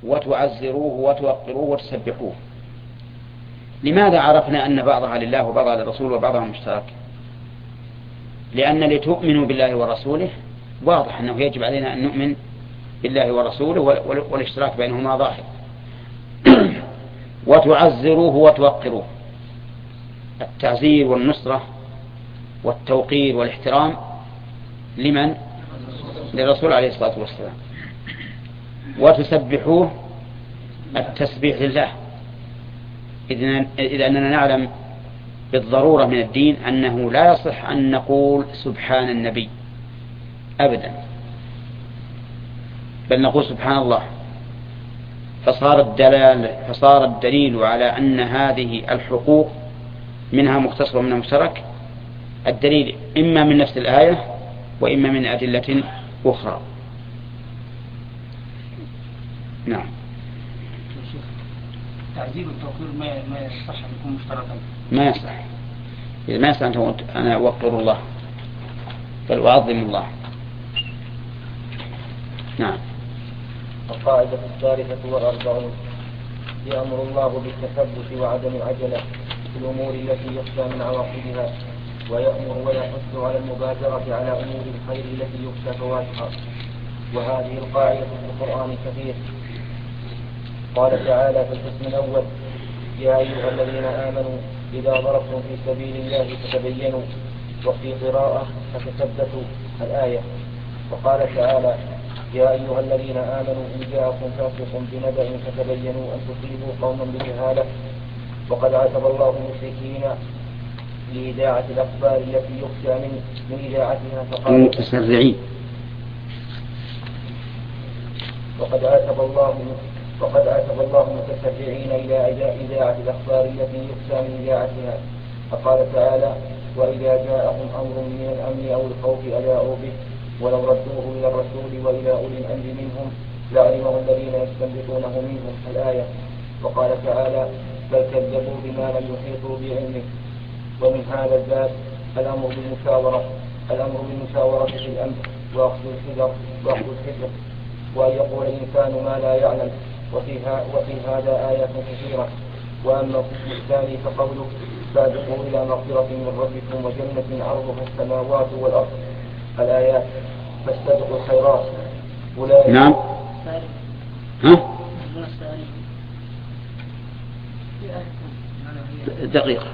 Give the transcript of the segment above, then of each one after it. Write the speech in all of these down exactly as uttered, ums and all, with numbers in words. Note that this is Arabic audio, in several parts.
وتعزروه وتوقروه وتسبحوه. لماذا عرفنا أن بعضها لله وبعضها للرسول وبعضها مشترك؟ لأن لتؤمنوا بالله ورسوله واضح أنه يجب علينا أن نؤمن بالله ورسوله والاشتراك بينهما ظاهر. وتعزروه وتوقروه، التعزير والنصرة والتوقير والاحترام لمن؟ للرسول عليه الصلاة والسلام. وتسبحوه، التسبيح لله، إذ أننا نعلم بالضرورة من الدين أنه لا يصح أن نقول سبحان النبي أبدا، بل نقول سبحان الله. فصار الدلال فصار الدليل على أن هذه الحقوق منها مختصر ومنها مشترك، الدليل إما من نفس الآية وإما من أدلة أخرى. نعم. تعذيب التوقير ما ما يصح أن يكون مشتركا. ما يصح. إذا ما يصح أن تقول أنا أوقر الله بل أعظم الله. نعم. القاعدة الثالثة والأربعون: يأمر الله بالتثبت وعدم العجلة في الأمور التي يخشى من عواقبها، ويأمر ويحث على المبادرة على أمور الخير التي يخشى فواتها. وهذه القاعدة في القرآن كثير. قال تعالى في القسم الأول: يا أيها الذين آمنوا إذا ضربتم في سبيل الله فتبينوا، وفي قراءة فتثبتوا الآية. وقال تعالى: يا أيها الذين آمنوا إن جاءكم فاسق بنبأ فتبينوا أن تصيبوا قوما بجهالة. وقد عاتب الله المشركين لإذاعة الأخبار التي يخشى من من إذاعتها فقال: المتسرعين. وقد عاتب الله وقد عاتب الله المتسرعين إلى إذاعة الأخبار التي يخشى من إذاعتها فقال تعالى: وإذا جاءهم أمر من الأمن أو الخوف أذاعوا به ولو ردوه إلى الرسول وإلى أولي الأمر منهم لعلمه الذين يستنبطونه منهم الآية. وقال تعالى: بل كذبوا بما لم يحيطوا بعلمه. ومن هذا الباب الأمر بالمشاورة الأمر بالمشاورة في الأمر وأخذ الحذر وأخذ الحذر وأن يقول الإنسان ما لا يعلم. وفيها وفي هذا آيات كثيرة. وأما القسم الثاني فقوله: سابقوا إلى مغفرة من ربكم وجنة عرضها السماوات والأرض الآيات. فاستبقوا الخيرات. نعم. ها؟ دقيقة.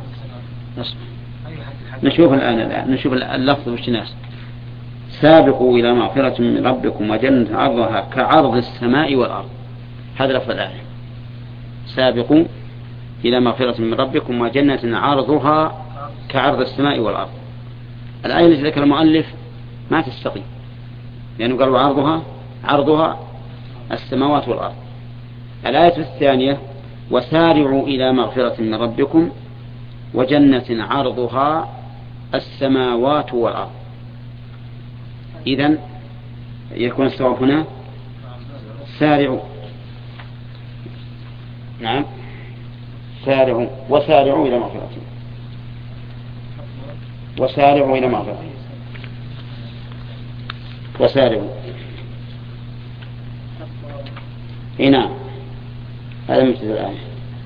نشوف الآن الآن نشوف اللفظ وش ناس. سابقوا إلى مغفرة من ربكم وجنة عرضها كعرض السماء والأرض. هذا لفظ الآية. سابقوا إلى مغفرة من ربكم وجنة عرضها كعرض السماء والأرض. الآية التي ذكر المؤلف ما تستقيم، لأنه قالوا عرضها عرضها السماوات والأرض. الآية الثانية: وسارعوا إلى مغفرة من ربكم وجنة عرضها السماوات والأرض. إذن يكون الصواب هنا سارعوا. نعم. سارعوا وسارعوا إلى مغفرة وسارعوا إلى مغفرة وسارعوا. هنا هذا مثل الآية.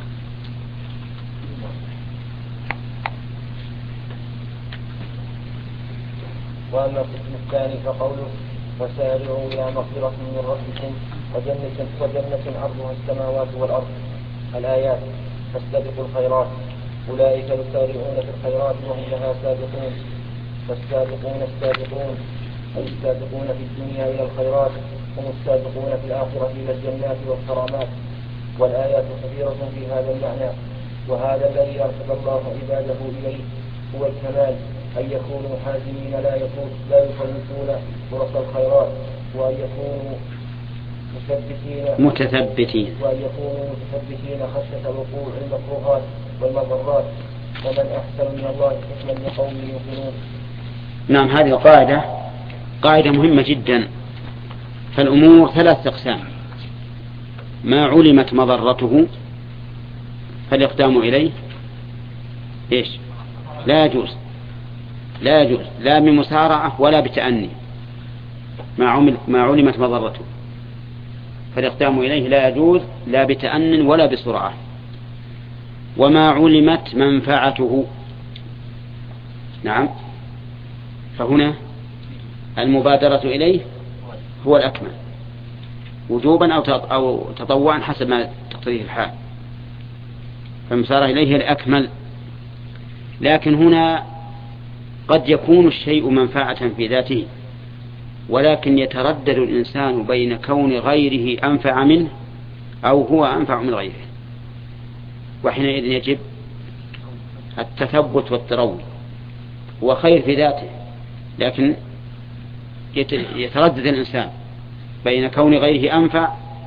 وأما القسم الثاني فقوله: وسارعوا إلى مغفرة من ربكم وجنة, وجنة عرضها السماوات والأرض الآيات. فاستبقوا الخيرات. أولئك يسارعون في الخيرات وهم لها سابقون. فالسابقون السابقون أي السابقون في الدنيا إلى الخيرات هم السابقون في الآخرة إلى الجنات والكرامات. والآيات كثيرة في هذا المعنى. وهذا الذي أرشد الله عباده إليه هو الكمال، أن يكونوا حازمين لا يفوت لا يفوتون فرص الخيرات، وأن يكونوا مثبتين متثبتين وأن يكونوا متثبتين خشية وقوع المكروهات والمضرات. ومن أحسن من الله حكما لقوم يوقنون. نعم. هذه القاعدة قاعدة مهمة جدا. فالأمور ثلاث أقسام: ما علمت مضرته فالإقدام إليه إيش؟ لا يجوز لا يجوز لا بمسارعة ولا بتأني. ما عمل ما علمت مضرته. فالإقدام إليه لا يجوز لا بتأن ولا بسرعة. وما علمت منفعته، نعم، فهنا المبادرة إليه هو الأكمل وجوبا أو تطوعا حسب ما تقتضيه الحال، فالمسارة إليه الأكمل. لكن هنا قد يكون الشيء منفعة في ذاته، ولكن يتردد الإنسان بين كون غيره أنفع منه أو هو أنفع من غيره، وحينئذ يجب التثبت والتروي. هو خير في ذاته، لكن يتردد الإنسان بين كون غيره أنفع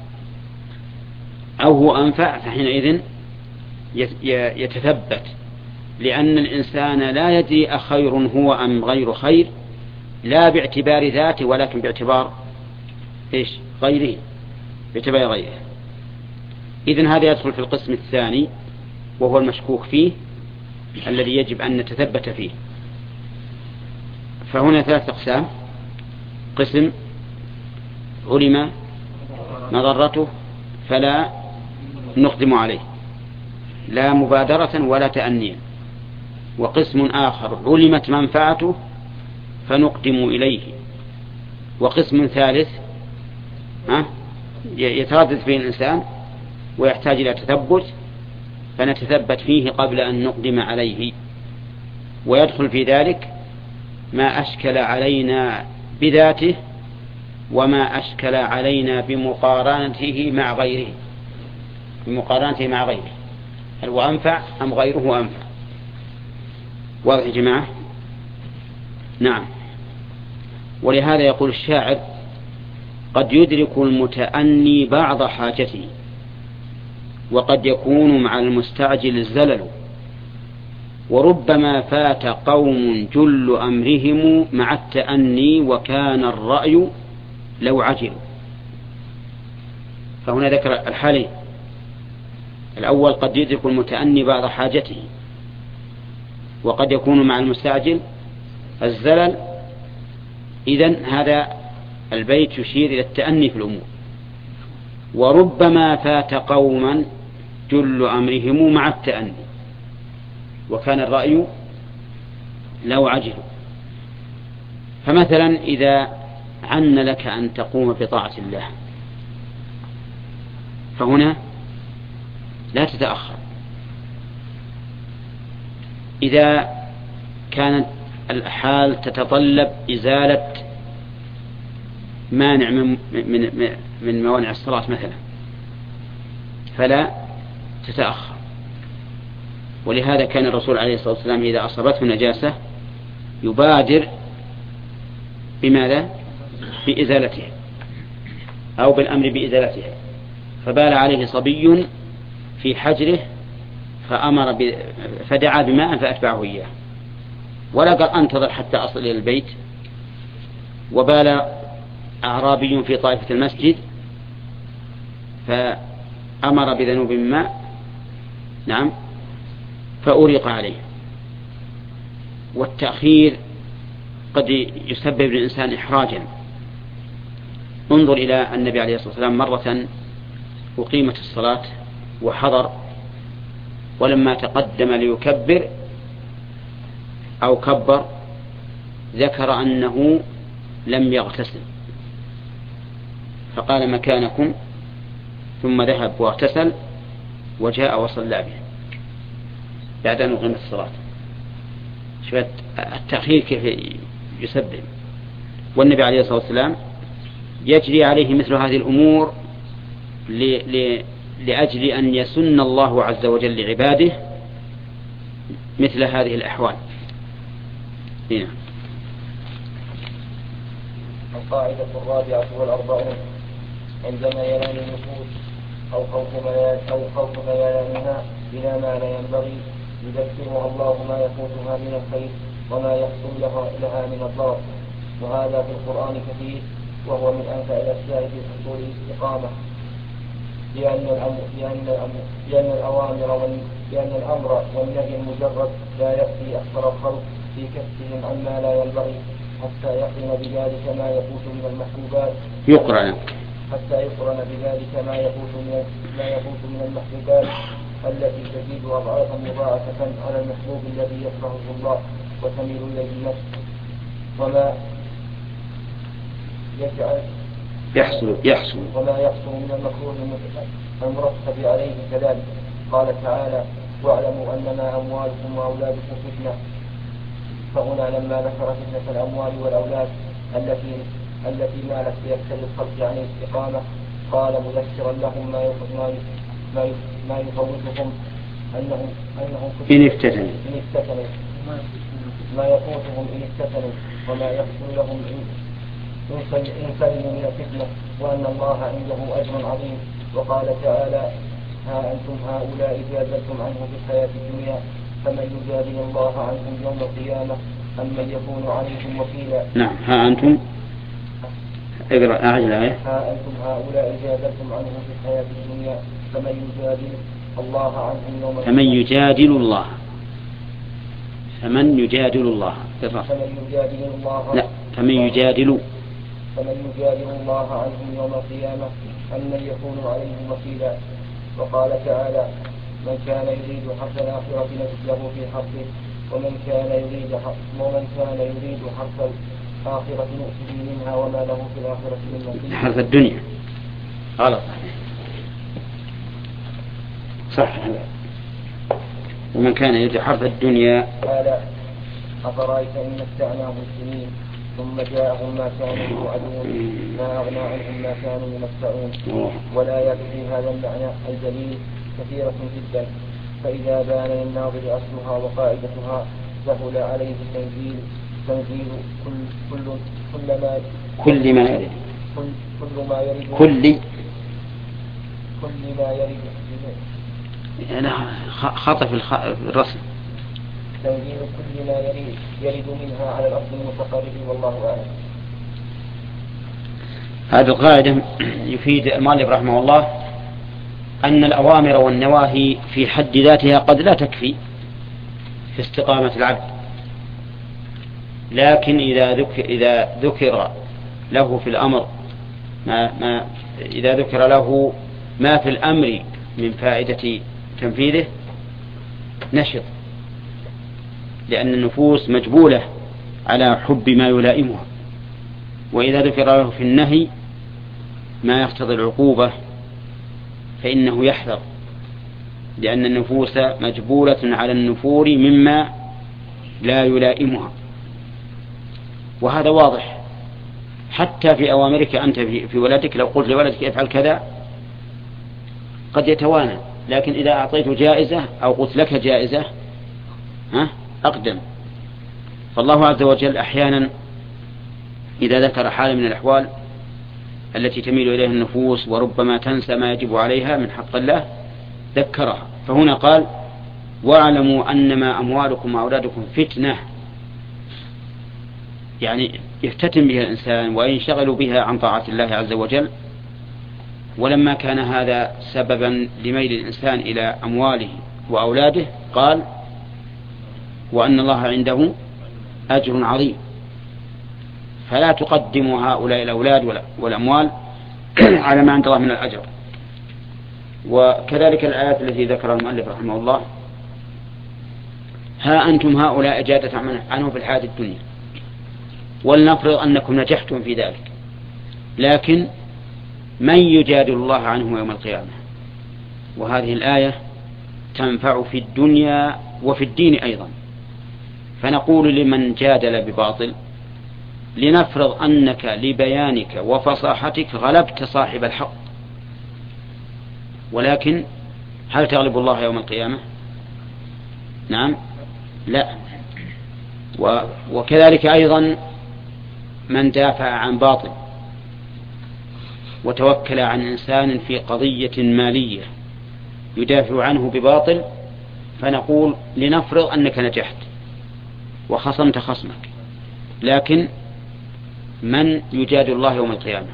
أو هو أنفع، فحينئذ يتثبت، لأن الإنسان لا يدري أخير هو أم غير خير، لا باعتبار ذاته ولكن باعتبار إيش؟ غيره، باعتبار غيره. إذن هذا يدخل في القسم الثاني وهو المشكوك فيه الذي يجب أن نتثبت فيه. فهنا ثلاث أقسام: قسم علم مضرته فلا نقدم عليه لا مبادرة ولا تأنيا، وقسم آخر علمت منفعته فنقدم إليه، وقسم ثالث يتردد فيه الإنسان ويحتاج إلى تثبت فنتثبت فيه قبل أن نقدم عليه. ويدخل في ذلك ما أشكل علينا بذاته وما أشكل علينا بمقارنته مع غيره بمقارنته مع غيره هل هو أنفع أم غيره أنفع؟ واضح يا جماعة؟ نعم. ولهذا يقول الشاعر: قد يدرك المتأني بعض حاجته وقد يكون مع المستعجل الزلل، وربما فات قوم جل أمرهم مع التأني وكان الرأي لو عجلوا. فهنا ذكر الحالين: الأول قد يدرك المتأني بعض حاجته وقد يكون مع المستعجل الزلل. إذن هذا البيت يشير إلى التأني في الأمور. وربما فات قوما جل أمرهم مع التأني وكان الرأي لو عجلوا. فمثلا إذا عن لك أن تقوم بطاعة الله فهنا لا تتأخر. إذا كانت الحال تتطلب إزالة مانع من, من, من موانع الصلاة مثلا فلا تتأخر. ولهذا كان الرسول عليه الصلاة والسلام إذا أصابته نجاسة يبادر بماذا؟ بإزالتها أو بالأمر بإزالتها. فبال عليه صبي في حجره فأمر ب... فدعا بماء فأتبعه إياه، ولا قال أنتظر حتى أصل إلى البيت. وبال أعرابي في طائفة المسجد فأمر بذنوب من ماء، نعم، فأريق عليه. والتأخير قد يسبب للإنسان إحراجا. انظر إلى النبي عليه الصلاة والسلام مرة أقيمت الصلاة وحضر، ولما تقدم ليكبر أو كبر ذكر أنه لم يغتسل فقال مكانكم، ثم ذهب واغتسل وجاء وصلى به بعد أن أقيمت الصلاة. شوية التأخير كيف يسبب. والنبي عليه الصلاة والسلام يجري عليه مثل هذه الأمور ل... ل... لأجل أن يسن الله عز وجل لعباده مثل هذه الأحوال. هنا القاعدة الرابعة والأربعون: عندما ينام النفوس أو خوف أو خوف ميلانها بلا ما لا ينبغي يذكرها الله ما يفوتها من الخير وما يحصل لها, لها من الضرر، وهذا في القرآن كثير، وهو من أنفع الأشياء في حصول الاستقامة، لأن الأمر لأن الأمر لأن الأوامر لأن الأمر والنهي المجرد لا يكفي أكثر الخلق في كفهم عما لا ينبغي حتى يقرن بذلك ما يفوت من المحبوبات يقرن حتى يقرن بذلك ما يفوت من ما يفوت من المحبوبات التي تزيد أضعافا مضاعفة على المحبوب الذي يكرهه الله وتميل إليه النفس، وما يجعل يحصل يحصل وما يحصل من المكروه المرتب عليه كذلك. قال تعالى: واعلموا أنما أموالكم وأولادكم فتنة. فهنا لما ذكر فتنة الأموال والأولاد التي التي مالت بأكثر الخلق عن الاستقامة، قال مذكرا لهم ما ما ما يفوتهم أنهم أنهم إن افتتنوا إن افتتنوا ما يفوتهم إن افتتنوا وما يحصل لهم إن سلموا من الفتنة، وأن الله عنده أجر عظيم. وقال تعالى: ها أنتم هؤلاء جادلتم عنه في الحياة الدنيا فمن يجادل الله عنهم يوم القيامة أم من يكون عليهم وكيلا. نعم. ها أنتم اقرأ أعجل آية. ها أنتم هؤلاء جادلتم عنه في الحياة الدنيا فمن يجادل الله عنهم يوم القيامة فمن يجادل الله فمن يجادل الله فمن يجادل الله لا فمن يجادل فمن يجادل الله عنهم يوم القيامة أم من يكون عليهم وكيلا. وقال تعالى: من كان يريد حرث الآخرة نزد له في حرثه ومن كان يريد ومن كان يريد حرث الآخرة نؤته منها وما له في الآخرة من نصيب. حرث الدنيا غلط صح. ومن كان يريد حرث الدنيا قال: أفرأيت إن متعناهم سنين ثم جاءهم ما كانوا يوعدون ما أغنى عنهم ما كانوا يمتعون. والآيات في هذا المعنى الجليل كثيرة جدا، فإذا بان للناظر أصلها وقاعدتها سهل عليه تنزيل تنزيل كل كل كل ما كل ما يريد كل, كل ما يريد كل كل ما يريد أنا خطف الرسم تنزيل كل ما يريد يرد منها على الأرض المتقرب والله أعلم. هذه القاعدة يفيد المؤلف رحمه الله أن الأوامر والنواهي في حد ذاتها قد لا تكفي في استقامة العبد، لكن إذا ذكر, إذا ذكر له في الأمر ما, ما إذا ذكر له ما في الأمر من فائدة تنفيذه نشط، لأن النفوس مجبولة على حب ما يلائمها. وإذا ذكر له في النهي ما يقتضي العقوبة فإنه يحذر، لأن النفوس مجبولة على النفور مما لا يلائمها. وهذا واضح حتى في أوامرك أنت في ولدك، لو قلت لولدك افعل كذا قد يتوانى، لكن إذا أعطيته جائزة أو قلت لك جائزة ها أقدم. فالله عز وجل أحيانا إذا ذكر حال من الأحوال التي تميل إليها النفوس وربما تنسى ما يجب عليها من حق الله ذكرها. فهنا قال: واعلموا أنما أموالكم وأولادكم فتنة، يعني يفتتن بها الإنسان وينشغل بها عن طاعة الله عز وجل. ولما كان هذا سببا لميل الإنسان إلى أمواله وأولاده قال: وأن الله عنده أجر عظيم. فلا تقدموا هؤلاء الأولاد والأموال على ما عند الله من الأجر. وكذلك الآيات التي ذكرها المؤلف رحمه الله: ها أنتم هؤلاء جادت عنه في الحياة الدنيا، ولنفرض أنكم نجحتم في ذلك، لكن من يجادل الله عنه يوم القيامة؟ وهذه الآية تنفع في الدنيا وفي الدين أيضا. فنقول لمن جادل بباطل: لنفرض أنك لبيانك وفصاحتك غلبت صاحب الحق، ولكن هل تغلب الله يوم القيامة؟ نعم لا. وكذلك أيضا من دافع عن باطل وتوكل عن إنسان في قضية مالية يدافع عنه بباطل، فنقول لنفرض أنك نجحت وخصمت خصمك، لكن من يجادل الله يوم القيامة؟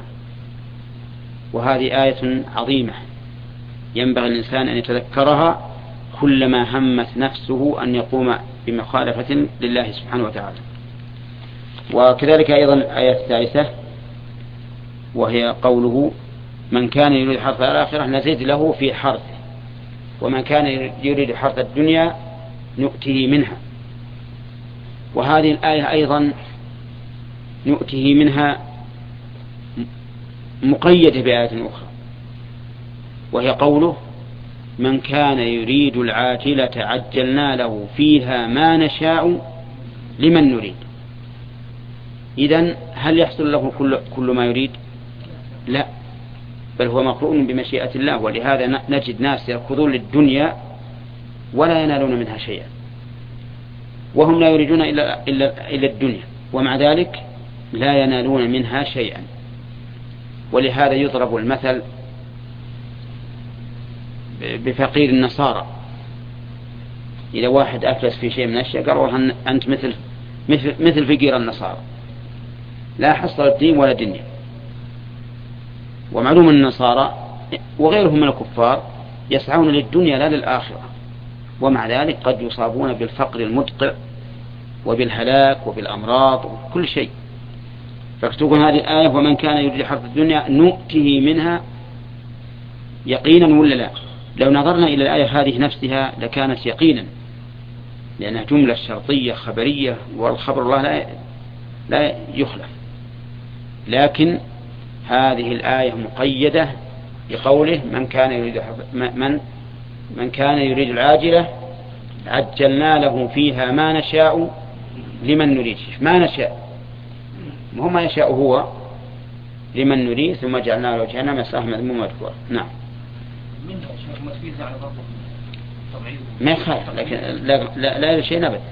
وهذه آية عظيمة ينبغي الإنسان أن يتذكرها كلما همت نفسه أن يقوم بمخالفة لله سبحانه وتعالى. وكذلك أيضا الآية الثالثة وهي قوله: من كان يريد حرث الآخرة نزيد له في حرثه ومن كان يريد حرث الدنيا نؤته منها. وهذه الآية أيضا نؤته منها مقيدة بآية أخرى وهي قوله من كان يريد العاجلة عجلنا له فيها ما نشاء لمن نريد. إذن هل يحصل له كل, كل ما يريد؟ لا، بل هو مقرون بمشيئة الله. ولهذا نجد ناس يأخذون للدنيا ولا ينالون منها شيئا وهم لا يريدون إلا, إلا, إلا الدنيا ومع ذلك لا ينالون منها شيئا. ولهذا يضرب المثل بفقير النصارى. إذا واحد أفلس في شيء من الأشياء قالوا أنت مثل مثل مثل فقير النصارى لا حصل الدين ولا دنيا. ومعلوم النصارى وغيرهم من الكفار يسعون للدنيا لا للآخرة ومع ذلك قد يصابون بالفقر المدقع وبالهلاك وبالأمراض وكل شيء. فاكتبوا هذه الآية ومن كان يريد حرث الدنيا نؤته منها يقينا ولا لا؟ لو نظرنا إلى الآية هذه نفسها لكانت يقينا لأنها جملة شرطية خبرية والخبر الله لا لا يخلف. لكن هذه الآية مقيدة بقوله من كان يريد من من كان يريد العاجلة عجلنا له فيها ما نشاء لمن نريد. ما نشاء ما هو ما يشاء هو لمن نريد ثم جعلنا له جهنم يصلاها مذموما مدحورا. نعم ما يخالف لكن لا لا, لا شيء نبت.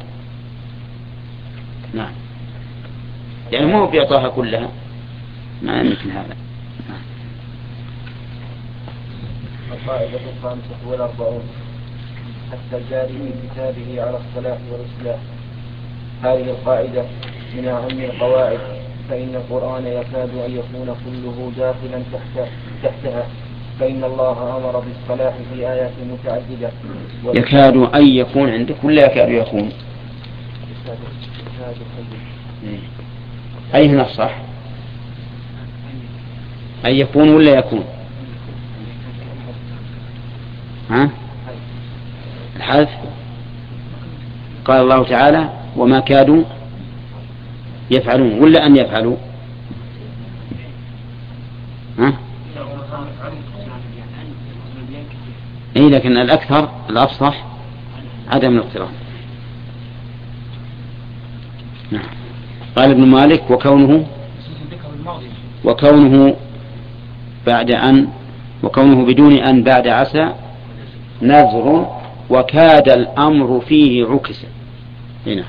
نعم يعني مو بيعطاها كلها ما مثل هذا. القاعدة الخامسة والأربعون حتى الجاري في كتابه على الصلاح والإصلاح. هذه القاعدة من أهم القواعد فإن القرآن يكاد أن يكون كله داخلا تحت تحتها فإن الله أمر بالصلاح في آيات متعددة. يكاد أن يكون عندك ولا يكاد يكون؟ أي هنا الصح؟ أن يكون ولا يكون؟ ها؟ الحذف. قال الله تعالى وما كادوا يفعلون ولا أن يفعلوا؟ ها؟ إيه لكن الأكثر الأفصح عدم الاقتران. نعم. قال ابن مالك وكونه وكونه بعد أن وكونه بدون أن بعد عسى نذر وكاد الأمر فيه عكسا. هنا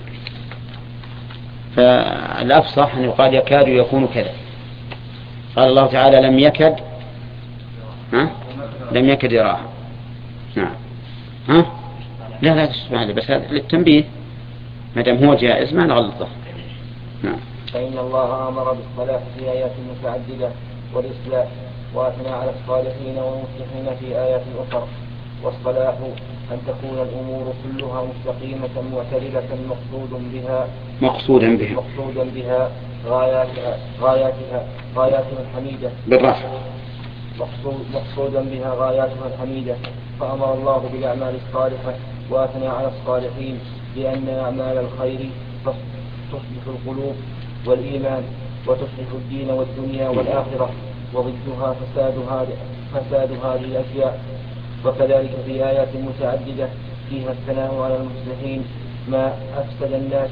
فالأفصح أن يقال يكاد يكون كذا. قال الله تعالى لم يكد ها؟ لم يكد يراها. نعم ها؟ لا لا تسمع لي بس هذا للتنبيه ما دام هو جائز ما نغلطه. نعم. فإن الله أمر بالصلاح في آيات متعددة والإصلاح وأثنى على الصالحين والمصلحين في آيات أخرى. والصلاح أن تكون الأمور كلها مستقيمة معتدلة مقصود بها مقصودا بها مقصودا بها غاياتها غاياتها غاياتها الحميدة بالرفع مقصود مقصودا بها غاياتها الحميدة. فأمر الله بالأعمال الصالحة وأثنى على الصالحين بأن أعمال الخير تصلح القلوب والإيمان وتصلح الدين والدنيا والآخرة وضدها فساد هذه فساد هذه الأشياء. وكذلك في آيات متعددة فيها الثناء على المصلحين ما أفسد الناس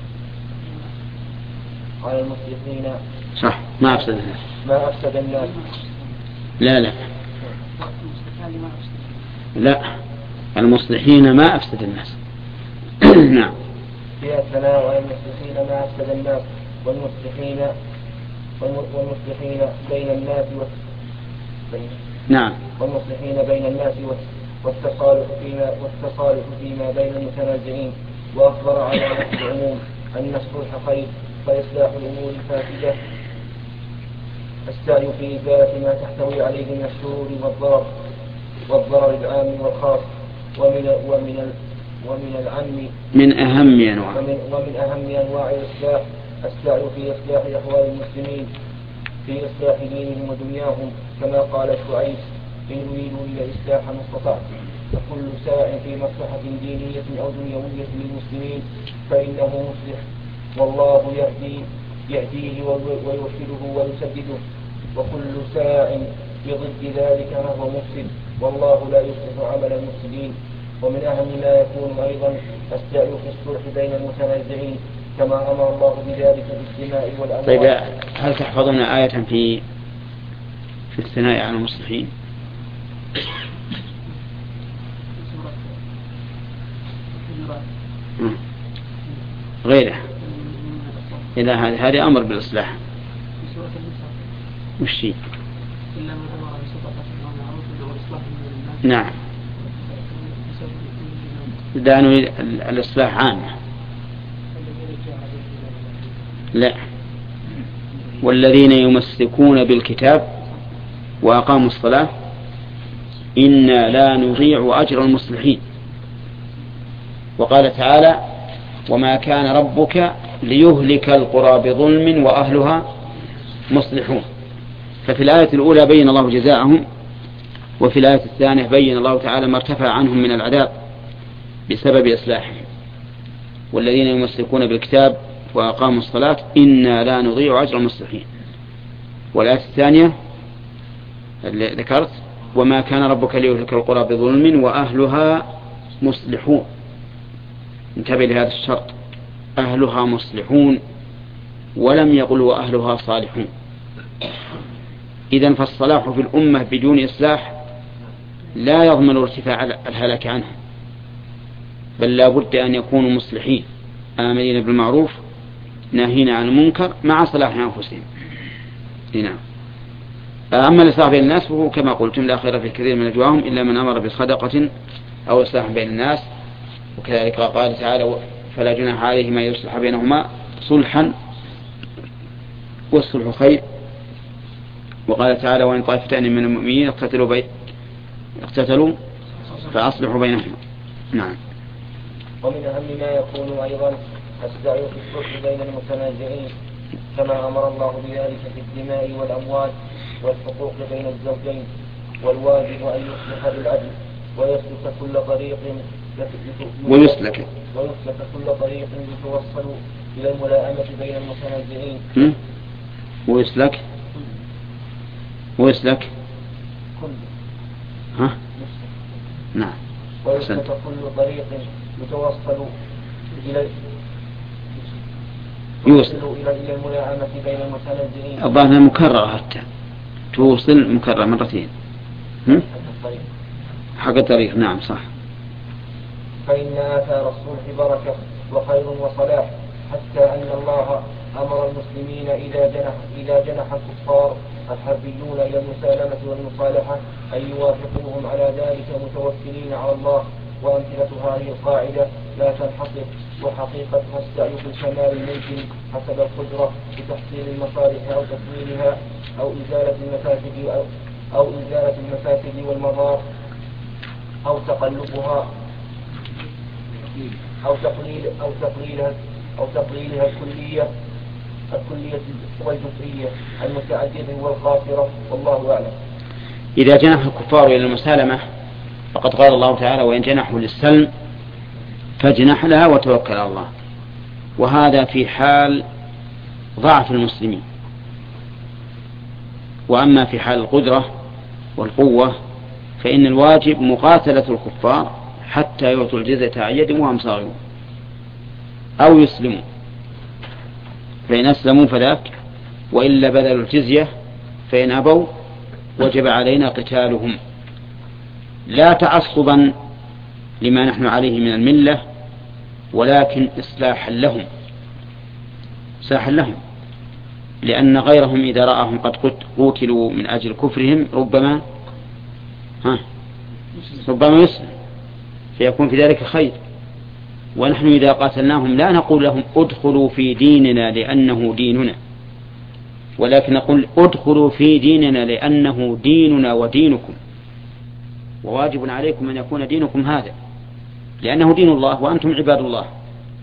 على المصلحين صح ما أفسد الناس ما أفسد الناس لا لا لا المصلحين ما أفسد الناس. نعم. فيها الثناء على المصلحين ما أفسد الناس والمصلحين والمصلحين بين الناس بين نعم والمصلحين بين الناس والتصالح فيما والتصالح فيما بين المتنازعين. وأخبر على نفس العموم أن الصلح خير فإصلاح الأمور الفاسدة السعي في إزالة ما تحتوي عليه من الشرور والضرر والضرر العام والخاص. ومن ومن ومن العم من أهم أنواع ومن, ومن أهم أنواع الإصلاح السعي في إصلاح أحوال المسلمين في إصلاح دينهم ودنياهم، كما قال شعيب: إن يريدوا إلا الإصلاح ما استطعت. فكل ساع في مصلحة دينية أو دنيوية للمسلمين فإنه مصلح، والله يهدي يهديه ويرشده ويسدده، وكل ساع بضد ذلك فهو مفسد، والله لا يصلح عمل المفسدين. ومن أهم ما يكون أيضا السعي في الصلح بين المتنازعين، كما أمر الله بذلك في الدماء والأموال. طيب، هل تحفظون آية في في الثناء على المصلحين؟ غيره إذا هذا هذا أمر بالإصلاح مش شيء. نعم، دانوا الإصلاح عامة. لا، والذين يمسكون بالكتاب وأقاموا الصلاة إنا لا نضيع أجر المصلحين. وقال تعالى: وما كان ربك ليهلك القرى بظلم وأهلها مصلحون. ففي الآية الأولى بين الله جزاءهم، وفي الآية الثانية بين الله تعالى ما ارتفع عنهم من العذاب بسبب إصلاحهم. والذين يمسكون بالكتاب وأقاموا الصلاة إنا لا نضيع أجر المصلحين. والآية الثانية اللي ذكرت: وما كان ربك ليهلك القرى بظلم وأهلها مصلحون. انتبه لهذا الشرط، أهلها مصلحون، ولم يقل وأهلها صالحون. إذن فالصلاح في الأمة بدون إصلاح لا يضمن ارتفاع الهلاك عنها، بل لا بد أن يكونوا مصلحين آمرين بالمعروف ناهين عن المنكر مع صلاح أنفسهم. نعم. أما الإصلاح بين الناس فهو كما قلتم لا خير في كثير من نجواهم إلا من أمر بصدقة أو إصلاح بين الناس. وكذلك قال تعالى: فلا جناح عليه ما يصلح بينهما صلحا والصلح خير. وقال تعالى: وإن طائفتان من المؤمنين اقتتلوا بي... اقتتلوا فأصلحوا بينهما. نعم. ومن أهم ما يكون أيضا السعي في الصلح بين المتنازعين، كما أمر الله بذلك في الدماء والأموال والحقوق بين الزوجين. والواجب أن يصلح بالعدل ويسلك كل طريق ويسلك ويسلك كل طريق يتوصل إلى الملائمة بين المتنازعين. ويسلك ويسلك كل ها نعم ويسلك كل طريق يتوصل إلى يوصل إلى الملائمة بين المتنازعين. الظاهر مكررة حتى توصل مكررة مرتين. حق الطريق. نعم صح. فإن آثار الصلح بركة وخير وصلاح، حتى أن الله أمر المسلمين إذا جنح إذا جنح الكفار الحربيون إلى المسالمة والمصالحة أن يوافقوهم على ذلك متوكلين على الله. وأمثلة هذه القاعدة لا تنحصر، وحقيقتها السعي في الكمال الممكن حسب القدرة بتحصيل المصالح أو تكميلها أو إزالة المفاسد أو, أو إزالة المفاسد والمضار أو تقلبها أو تقليل أو تقليلها أو تقليلها الكلية الكلية والجزئية المتعددة والخاسرة، والله أعلم. إذا جنح الكفار إلى المسالمة فقد قال الله تعالى: وإن جنحوا للسلم فاجنح لها وتوكل على الله. وهذا في حال ضعف المسلمين. وأما في حال القدرة والقوة فإن الواجب مقاتلة الكفار حتى يعطوا الجزية عن يد وهم صاغرون أو يسلموا، فإن أسلموا فذاك، وإلا بذلوا الجزية، فإن أبوا وجب علينا قتالهم، لا تعصبا لما نحن عليه من الملة، ولكن إصلاحا لهم إصلاحا لهم لأن غيرهم إذا رأهم قد قتلوا من أجل كفرهم ربما ها ربما يسلم، فيكون في ذلك خير. ونحن إذا قاتلناهم لا نقول لهم ادخلوا في ديننا لأنه ديننا، ولكن نقول ادخلوا في ديننا لأنه ديننا ودينكم، وواجب عليكم أن يكون دينكم هذا لأنه دين الله وأنتم عباد الله.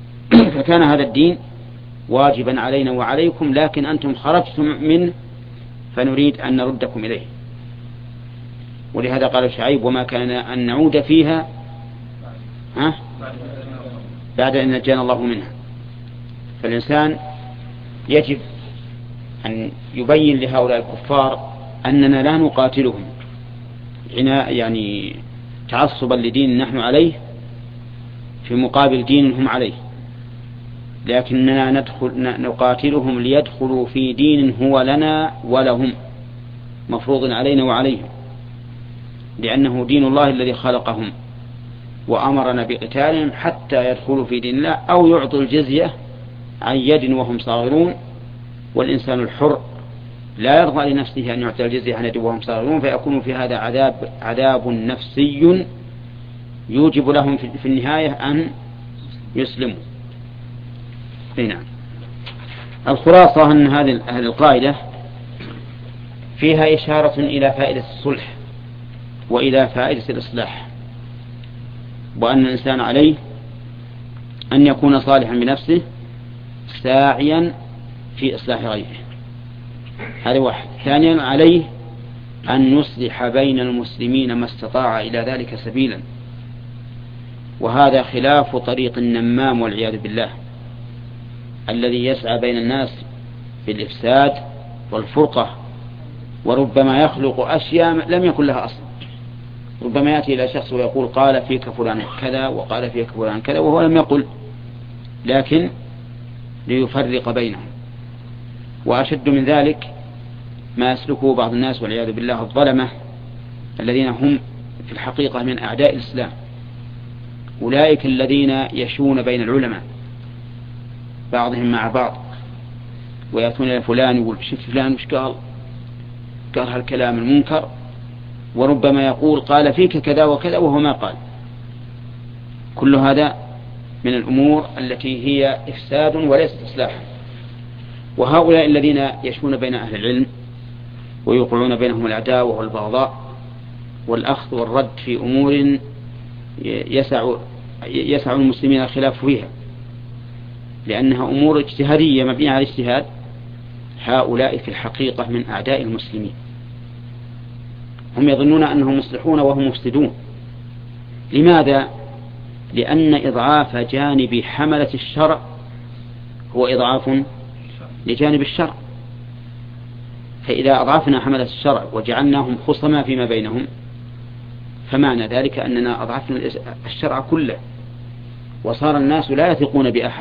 فكان هذا الدين واجبا علينا وعليكم، لكن أنتم خرجتم منه فنريد أن نردكم إليه. ولهذا قال شعيب وما كان أن نعود فيها ها بعد أن نجانا الله منها. فالإنسان يجب أن يبين لهؤلاء الكفار أننا لا نقاتلهم عناء يعني تعصبا لدين نحن عليه في مقابل دين هم عليه، لكننا ندخل نقاتلهم ليدخلوا في دين هو لنا ولهم مفروض علينا وعليهم، لأنه دين الله الذي خلقهم وأمرنا بقتالهم حتى يدخلوا في دين الله أو يعطوا الجزية عن يد وهم صاغرون. والإنسان الحر لا يرضى لنفسه أن يعطي الجزية عن يد وهم صاغرون، فيكون في هذا عذاب عذاب نفسي يوجب لهم في النهاية أن يسلموا. نعم. الخلاصة أن هذه القاعدة فيها إشارة إلى فائدة الصلح وإلى فائدة الإصلاح، وأن الإنسان عليه أن يكون صالحا بنفسه ساعيا في إصلاح غيره. هذا واحد. ثانيا عليه أن يصلح بين المسلمين ما استطاع إلى ذلك سبيلا، وهذا خلاف طريق النمام والعياذ بالله الذي يسعى بين الناس بالإفساد والفرقة، وربما يخلق أشياء لم يكن لها أصل. ربما يأتي إلى شخص ويقول قال فيك فلان كذا وقال فيك فلان كذا وهو لم يقل، لكن ليفرق بينهم. وأشد من ذلك ما يسلكه بعض الناس والعياذ بالله الظلمة الذين هم في الحقيقة من أعداء الإسلام، أولئك الذين يشون بين العلماء بعضهم مع بعض ويأتون إلى فلان يقول شوف فلان وش قال قال هالكلام المنكر، وربما يقول قال فيك كذا وكذا وهو ما قال. كل هذا من الأمور التي هي إفساد وليست إصلاحا. وهؤلاء الذين يشون بين أهل العلم ويوقعون بينهم العداوة والبغضاء والأخذ والرد في أمور يسع يسع المسلمين الخلاف فيها لأنها أمور اجتهادية مبنية على الاجتهاد، هؤلاء في الحقيقة من أعداء المسلمين. هم يظنون أنهم مصلحون وهم مفسدون. لماذا؟ لأن إضعاف جانب حملة الشرع هو إضعاف لجانب الشرع، فإذا أضعفنا حملة الشرع وجعلناهم خصما فيما بينهم فمعنى ذلك أننا أضعفنا الشرع كله، وصار الناس لا يثقون بأحد.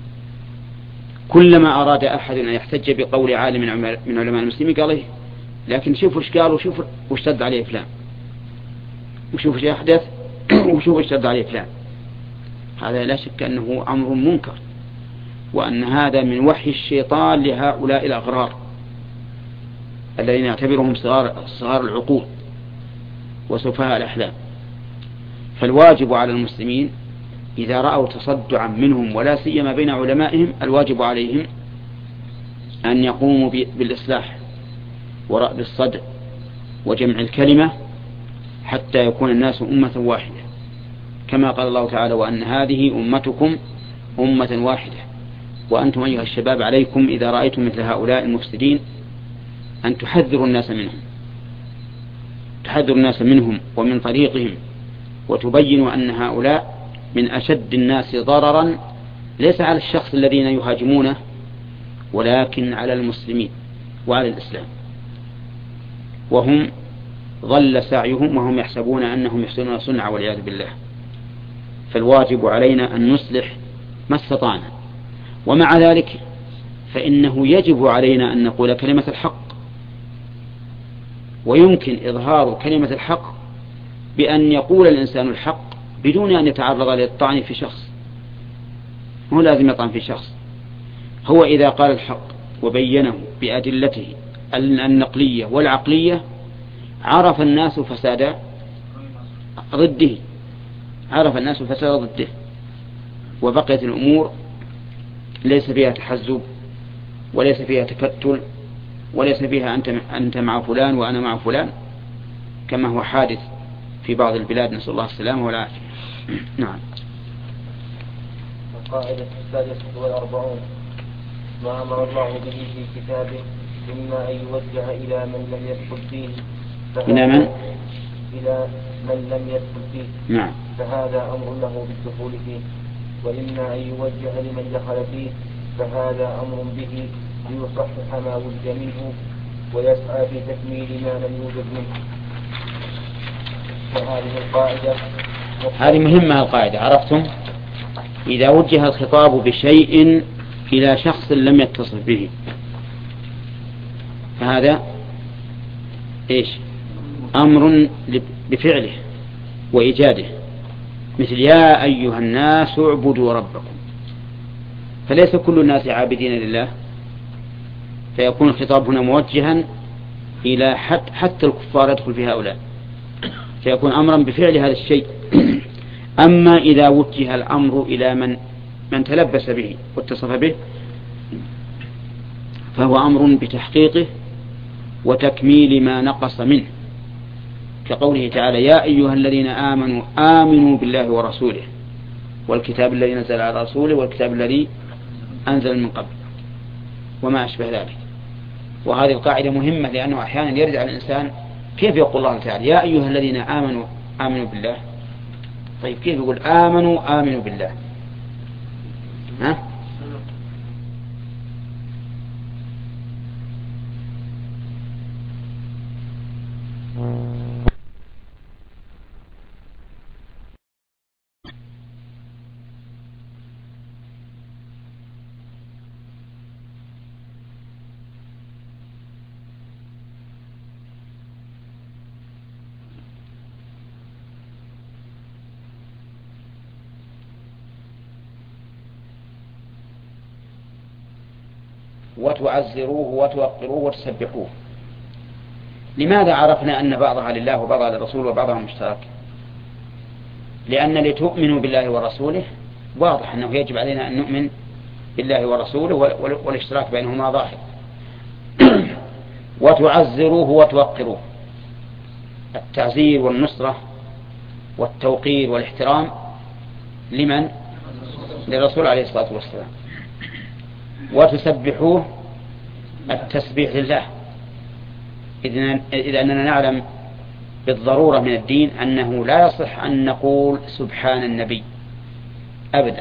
كلما أراد أحد أن يحتج بقول عالم من علماء المسلمين قال إيه، لكن شوفوا ايش قال وشوفوا وش شد عليه فلان وشوفوا ايش أحدث وشوفوا ايش شد عليه فلان. هذا لا شك أنه أمر منكر، وأن هذا من وحي الشيطان لهؤلاء الأغرار الذين يعتبرهم صغار, صغار العقول وسفهاء الأحلام. فالواجب على المسلمين إذا رأوا تصدعا منهم ولا سيما بين علمائهم الواجب عليهم أن يقوموا بالإصلاح ورأب الصدع وجمع الكلمة حتى يكون الناس أمة واحدة، كما قال الله تعالى وأن هذه أمتكم أمة واحدة وأنتم أيها الشباب عليكم إذا رأيتم مثل هؤلاء المفسدين أن تحذروا الناس منهم تحذروا الناس منهم ومن طريقهم، وتبينوا أن هؤلاء من أشد الناس ضررا ليس على الشخص الذين يهاجمونه ولكن على المسلمين وعلى الإسلام، وهم ضل سعيهم وهم يحسبون أنهم يحسنون صنعا والعياذ بالله. فالواجب علينا أن نصلح ما استطعنا، ومع ذلك فإنه يجب علينا أن نقول كلمة الحق، ويمكن إظهار كلمة الحق بأن يقول الإنسان الحق بدون أن يتعرض للطعن في شخص. هو لازم يطعن في شخص، هو إذا قال الحق وبينه بأدلته النقلية والعقلية عرف الناس فساد ضده عرف الناس فساد ضده وبقيت الأمور ليس فيها تحزب وليس فيها تكتل وليس فيها أنت, أنت مع فلان وأنا مع فلان كما هو حادث في بعض البلاد، نسأل الله السلامة والعافية. نعم. القاعدة السادسة والأربعون ما أمر الله به في كتابه إما أن يوجه إلى من لم يدخل فيه إلى من؟ إلى من لم يدخل فيه نعم. فهذا أمر له بالدخول فيه، وإما أن يوجه لمن دخل فيه فهذا أمر به ليصحح ما وجد منه ويسعى في تكميل ما لم يوجد منه. وهذه القاعدة هذه مهمة القاعدة، عرفتم؟ إذا وجه الخطاب بشيء إلى شخص لم يتصف به فهذا إيش؟ أمر بفعله وإيجاده، مثل يا أيها الناس اعبدوا ربكم، فليس كل الناس عابدين لله، فيكون الخطاب هنا موجها إلى حتى, حتى الكفار يدخل في هؤلاء، فيكون أمرا بفعل هذا الشيء. أما إذا وجه الأمر إلى من من تلبس به واتصف به فهو أمر بتحقيقه وتكميل ما نقص منه، كقوله تعالى يا أيها الذين آمنوا آمنوا بالله ورسوله والكتاب الذي نزل على رسوله والكتاب الذي أنزل من قبل وما أشبه ذلك. وهذه القاعدة مهمة، لأنه أحيانا يرد على الإنسان كيف يقول الله تعالى يا أيها الذين آمنوا آمنوا بالله، طيب كيف يقول آمنوا آمنوا بالله؟ ها؟ وتعزروه وتوقروه وتسبحوه. لماذا عرفنا أن بعضها لله وبعضها للرسول وبعضها مشترك؟ لأن لتؤمنوا بالله ورسوله واضح أنه يجب علينا أن نؤمن بالله ورسوله والاشتراك بينهما ظاهر. وتعزروه وتوقروه، التعزير والنصرة والتوقير والاحترام لمن؟ للرسول عليه الصلاة والسلام. وتسبحوه، التسبيح لله، إذ أننا نعلم بالضرورة من الدين أنه لا يصح أن نقول سبحان النبي أبدا،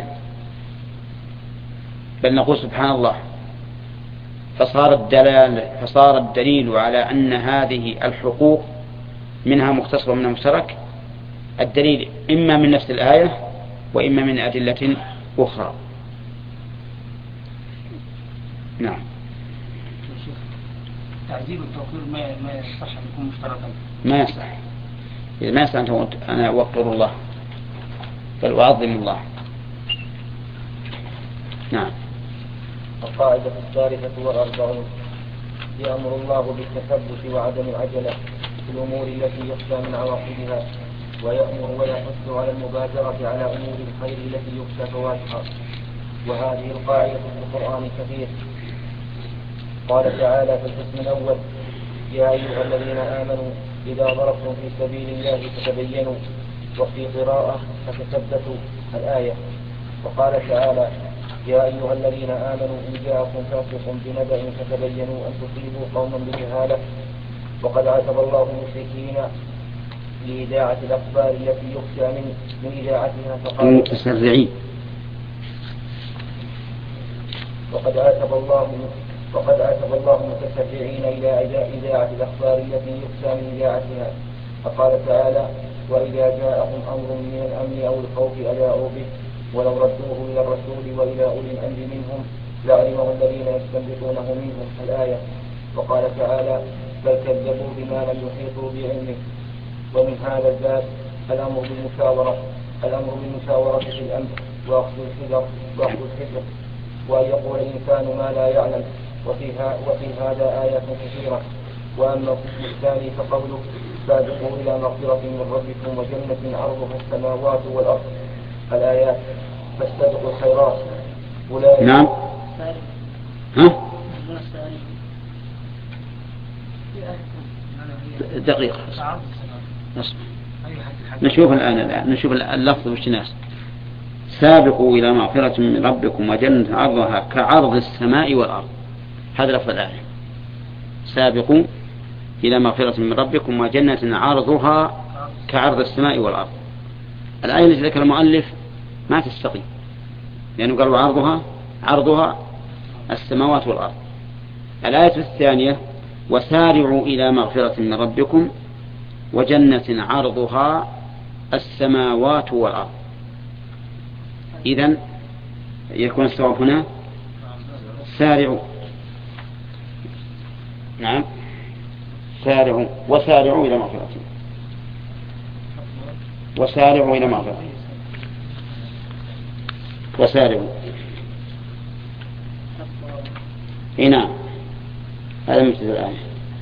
بل نقول سبحان الله. فصار الدلال فصار الدليل على أن هذه الحقوق منها مختصر ومنها مشترك، الدليل إما من نفس الآية وإما من أدلة أخرى. نعم. تعزير التوقير ما ما يصح أن يكون مشتركا. ما يصح، إذا ما يصح أن أنا أوقر الله بل أعظم الله. نعم. القاعدة الثالثة والأربعون يأمر الله بالتثبت وعدم العجلة في الأمور التي يخشى من عواقبها، ويأمر ويحث على المبادرة على أمور الخير التي يخشى فواتها. وهذه القاعدة في القرآن كثير. قال تعالى في القسم الأول يا أيها الذين آمنوا إذا ضربتم في سبيل الله فتبينوا، وفي قراءة فتثبتوا الآية. وقال تعالى يا أيها الذين آمنوا إن جاءكم فاسق بنبأ فتبينوا أن تصيبوا قوما بجهالة. وقد عاتب الله المشركين لإذاعة الأخبار التي يخشى من من إذاعتها فقال المتسرعين. وقد عاتب الله وقد عاتب الله المتسرعين إلى إذاعة الأخبار التي يخشى من إذاعتها فقال تعالى وإذا جاءهم أمر من الأمن أو الخوف أذاعوا به ولو ردوه إلى الرسول وإلى أولي الأمر منهم لعلمه الذين يستنبطونه منهم الآية. وقال تعالى بل كذبوا بما لم يحيطوا بعلمه. ومن هذا الباب الأمر بالمشاورة الأمر بالمشاورة في الأمر وأخذ الحذر وأخذ الحذر وأن يقول الإنسان ما لا يعلم. وفيها وفي هذا آيات كثيرة. وأما القسم الثاني فقوله سابقوا إلى مغفرة من ربكم وجنة عرضها السماوات والأرض الآيات فاستبقوا الخيرات. نعم. ها؟ دقيقة نشوف الآن الآن نشوف اللفظ وش ناس سابقوا إلى مغفرة من ربكم وجنة عرضها كعرض السماء والأرض. هذا لفظ الآية. سابقوا إلى مغفرة من ربكم وجنة عرضها كعرض السماء والأرض. الآية التي ذكر المؤلف ما تستقيم، لأنه يعني قالوا عرضها عرضها السماوات والأرض. الآية الثانية وسارعوا إلى مغفرة من ربكم وجنة عرضها السماوات والأرض. إذن يكون الصواب هنا سارعوا. نعم سارعوا وسارعوا إلى مغفرة وسارعوا إلى مغفرة وسارعوا. هنا هذا مثل الآية.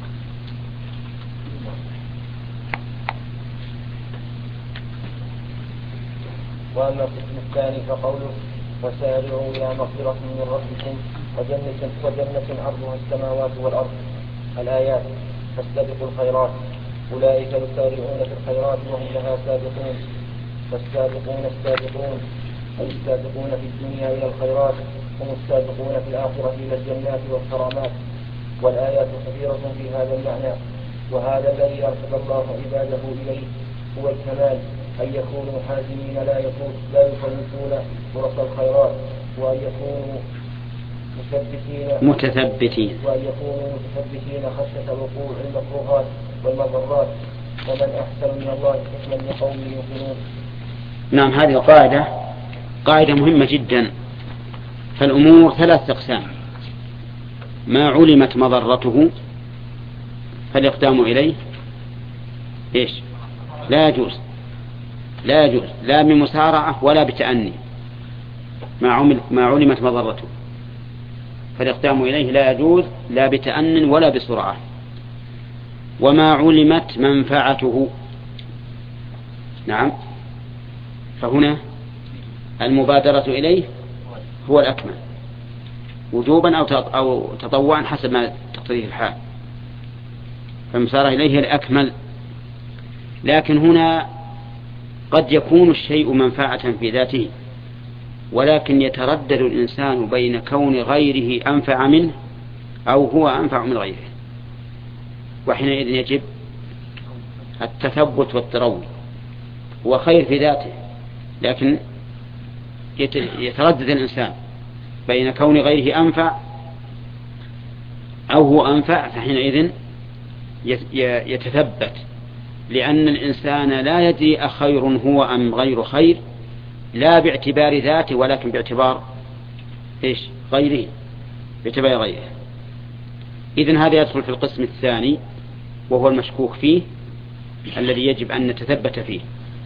وأما القسم الثاني فقوله وسارعوا إلى مغفرة من ربكم وجنة, وجنة عرضها السماوات والأرض. الآيات فاستبقوا الخيرات أولئك يسارعون في الخيرات وهم لها سابقون. فالسابقون السابقون أي السابقون في الدنيا إلى الخيرات هم السابقون في الآخرة إلى الجنات والكرامات. والآيات كثيرة في هذا المعنى. وهذا الذي أرشد الله عباده إليه هو الكمال، أن يكونوا حازمين لا يفوت لا يفوتون فرص الخيرات، وأن يكونوا مثبتين متثبتين وأن يكونوا متثبتين خشية وقوع المكروهات والمضرات. ومن أحسن من الله حكما لقوم يوقنون. نعم هذه القاعدة قاعدة مهمة جدا. فالأمور ثلاث أقسام: ما علمت مضرته فالإقدام إليه إيش لا يجوز لا يجوز لا بمسارعة ولا بتأني. ما عمل ما علمت مضرته فالإقدام إليه لا يجوز لا بتأن ولا بسرعة. وما علمت منفعته نعم فهنا المبادرة إليه هو الأكمل وجوبا أو تطوعا حسب ما تقتضيه الحال. فالمسارعة إليه الأكمل. لكن هنا قد يكون الشيء منفعة في ذاته، ولكن يتردد الإنسان بين كون غيره أنفع منه أو هو أنفع من غيره، وحينئذ يجب التثبت والتروي. هو خير في ذاته، لكن يتردد الإنسان بين كون غيره أنفع أو هو أنفع، فحينئذ يتثبت، لأن الإنسان لا يدري أخير هو أم غير خير، لا باعتبار ذاته ولكن باعتبار إيش غيره باعتبار غيره. إذن هذا يدخل في القسم الثاني وهو المشكوك فيه الذي يجب أن نتثبت فيه.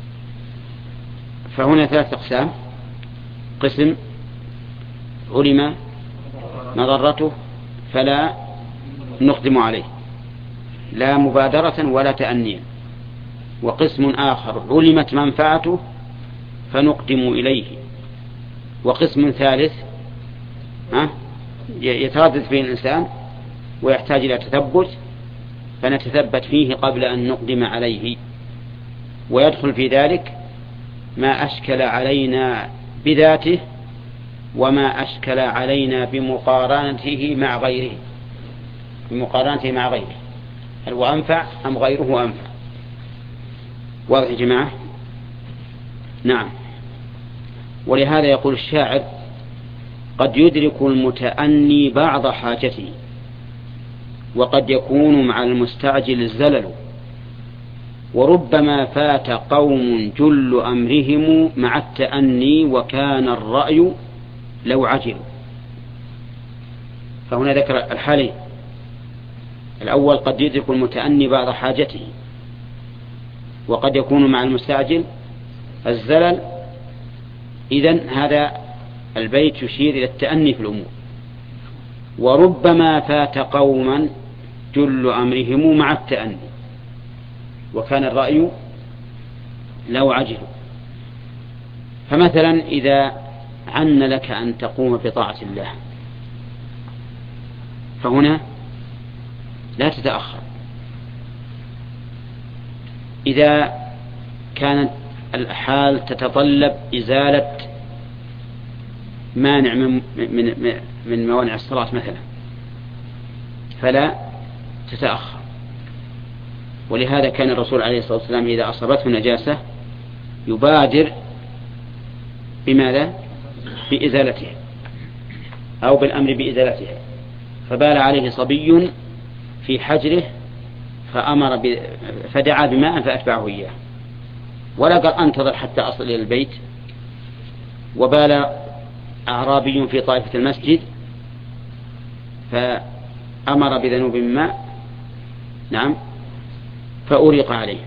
فهنا ثلاث أقسام: قسم علم مضرته فلا نقدم عليه لا مبادرة ولا تأنيا، وقسم آخر علمت منفعته فنقدم إليه، وقسم ثالث يتردد فيه الإنسان ويحتاج إلى تثبت فنتثبت فيه قبل أن نقدم عليه. ويدخل في ذلك ما أشكل علينا بذاته وما أشكل علينا بمقارنته مع غيره بمقارنته مع غيره هل هو أنفع أم غيره أنفع. واضح يا جماعة؟ نعم. ولهذا يقول الشاعر: قد يدرك المتأني بعض حاجته وقد يكون مع المستعجل الزلل، وربما فات قوم جل أمرهم مع التأني وكان الرأي لو عجلوا. فهنا ذكر الحالين: الأول قد يدرك المتأني بعض حاجته وقد يكون مع المستعجل الزلل. إذن هذا البيت يشير إلى التأني في الأمور. وربما فات قوما جل أمرهم مع التأني وكان الرأي لو عجلوا. فمثلا إذا عن لك أن تقوم بطاعة الله فهنا لا تتأخر. إذا كانت الحال تتطلب إزالة مانع من, من, من موانع الصلاة مثلا فلا تتأخر. ولهذا كان الرسول عليه الصلاة والسلام إذا أصابته نجاسة يبادر بماذا؟ بإزالتها أو بالأمر بإزالتها. فبال عليه صبي في حجره فأمر ب... فدعا بماء فأتبعه إياه، ولا قال أنتظر حتى أصل إلى البيت. وبال أعرابي في طائفة المسجد فأمر بذنوب من ماء نعم فأريق عليه.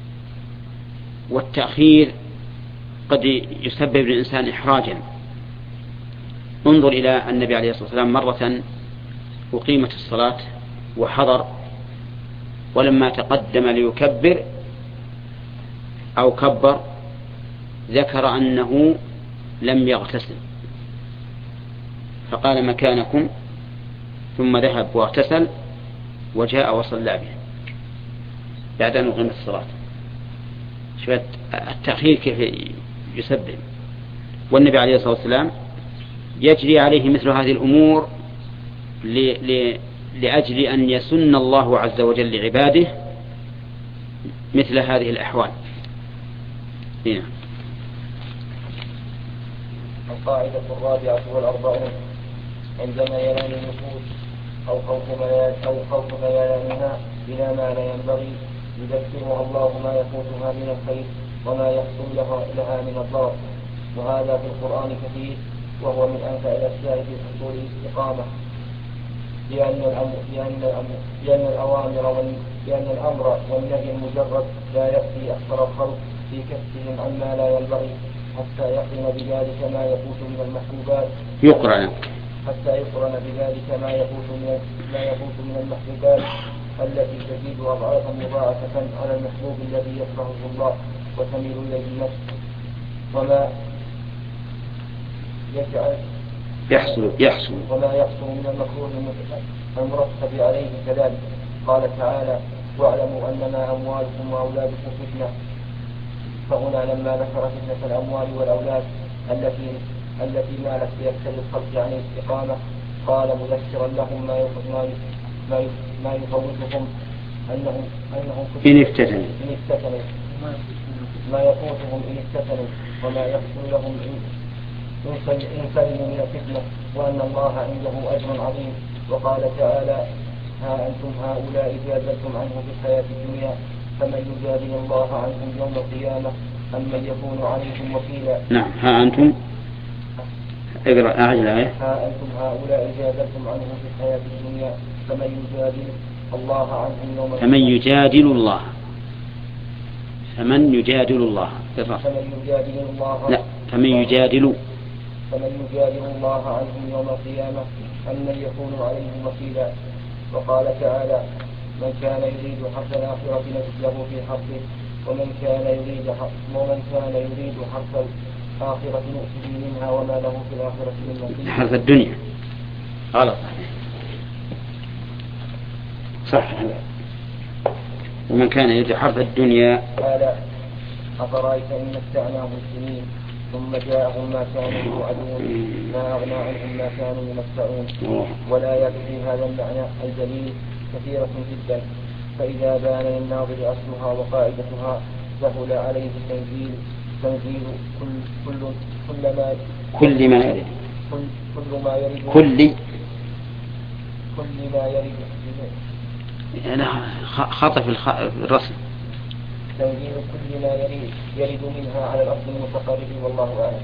والتأخير قد يسبب للإنسان إحراجا. انظر إلى النبي عليه الصلاة والسلام مرة أقيمت الصلاة وحضر، ولما تقدم ليكبر أو كبر ذكر أنه لم يغتسل فقال مكانكم، ثم ذهب واغتسل وجاء وصلى به بعد أن أقيمت الصلاة. شوية التأخير كيف يسبب. والنبي عليه الصلاة والسلام يجري عليه مثل هذه الأمور ل... ل... لأجل أن يسن الله عز وجل لعباده مثل هذه الأحوال. هنا القاعدة الرابعة والأربعون: عندما ينام النفوس أو خوف أو خوف ميلانها إلى ما لا ينبغي يذكرها الله ما يفوتها من الخير وما يحصل لها, لها من الضرر. وهذا في القرآن كثير، وهو من أنفع الأشياء في حصول الاستقامة، لأن الأمر لأن الأمر لأن الأوامر لأن الأمر والنهي المجرد لا يكفي أكثر الخلق في كفهم عما لا ينبغي حتى يقرن بذلك ما يفوت من المحبوبات يقرن حتى يقرن بذلك ما يفوت من ما يفوت من المحبوبات التي تزيد أضعافا مضاعفة على المحبوب الذي يكرهه الله وتميل إليه النفس، وما يجعل يحصل يحصل وما يحصل من المكروه المرتب عليه كذلك. قال تعالى: واعلموا أنما أموالكم وأولادكم فتنة. فهنا لما ذكر فتنة الأموال والأولاد التي التي مالت ليبتلي الخلق عن الاستقامة قال مذكرا لهم ما ما ما يفوتهم أنهم أنهم إن افتتنوا إن افتتنوا ما يفوتهم إن افتتنوا وما يحصل لهم إن سلموا من الفتنة، وأن الله عنده أجر عظيم. وقال تعالى: ها أنتم هؤلاء جادلتم عنه في الحياة الدنيا فمن يجادل الله عنهم يوم القيامة أم من يكون عليهم وكيلا. نعم. ها أنتم اقرأ أعجل آية. ها أنتم هؤلاء جادلتم عنه في الحياة الدنيا فمن يجادل الله عنهم يوم القيامة فمن يجادل الله فمن يجادل الله فمن يجادل الله لا فمن يجادل فمن يجادل الله عنهم يوم القيامة أم من يكون عليهم وكيلا. وقال تعالى: من كان يريد حرث الآخرة نزد له في حرثه ومن كان يريد ومن كان يريد حرث الآخرة نؤته منها وما له في الآخرة من نصيب. حرث الدنيا غلط صح. ومن كان يريد حرث الدنيا قال: أفرأيت إن متعناهم سنين ثم جاءهم ما كانوا يوعدون ما أغنى عنهم ما كانوا يمتعون. والآيات في هذا المعنى الجليل كثيرة جدا، فإذا بان للناظر أصلها وقاعدتها سهل عليه تنزيل تنزيل كل كل كل ما كل ما يريد كل, كل ما يريد كل كل ما يريد أنا خطأ في الرسم. تنزيل كل ما يريد يرد منها على الأرض المتقرب والله أعلم.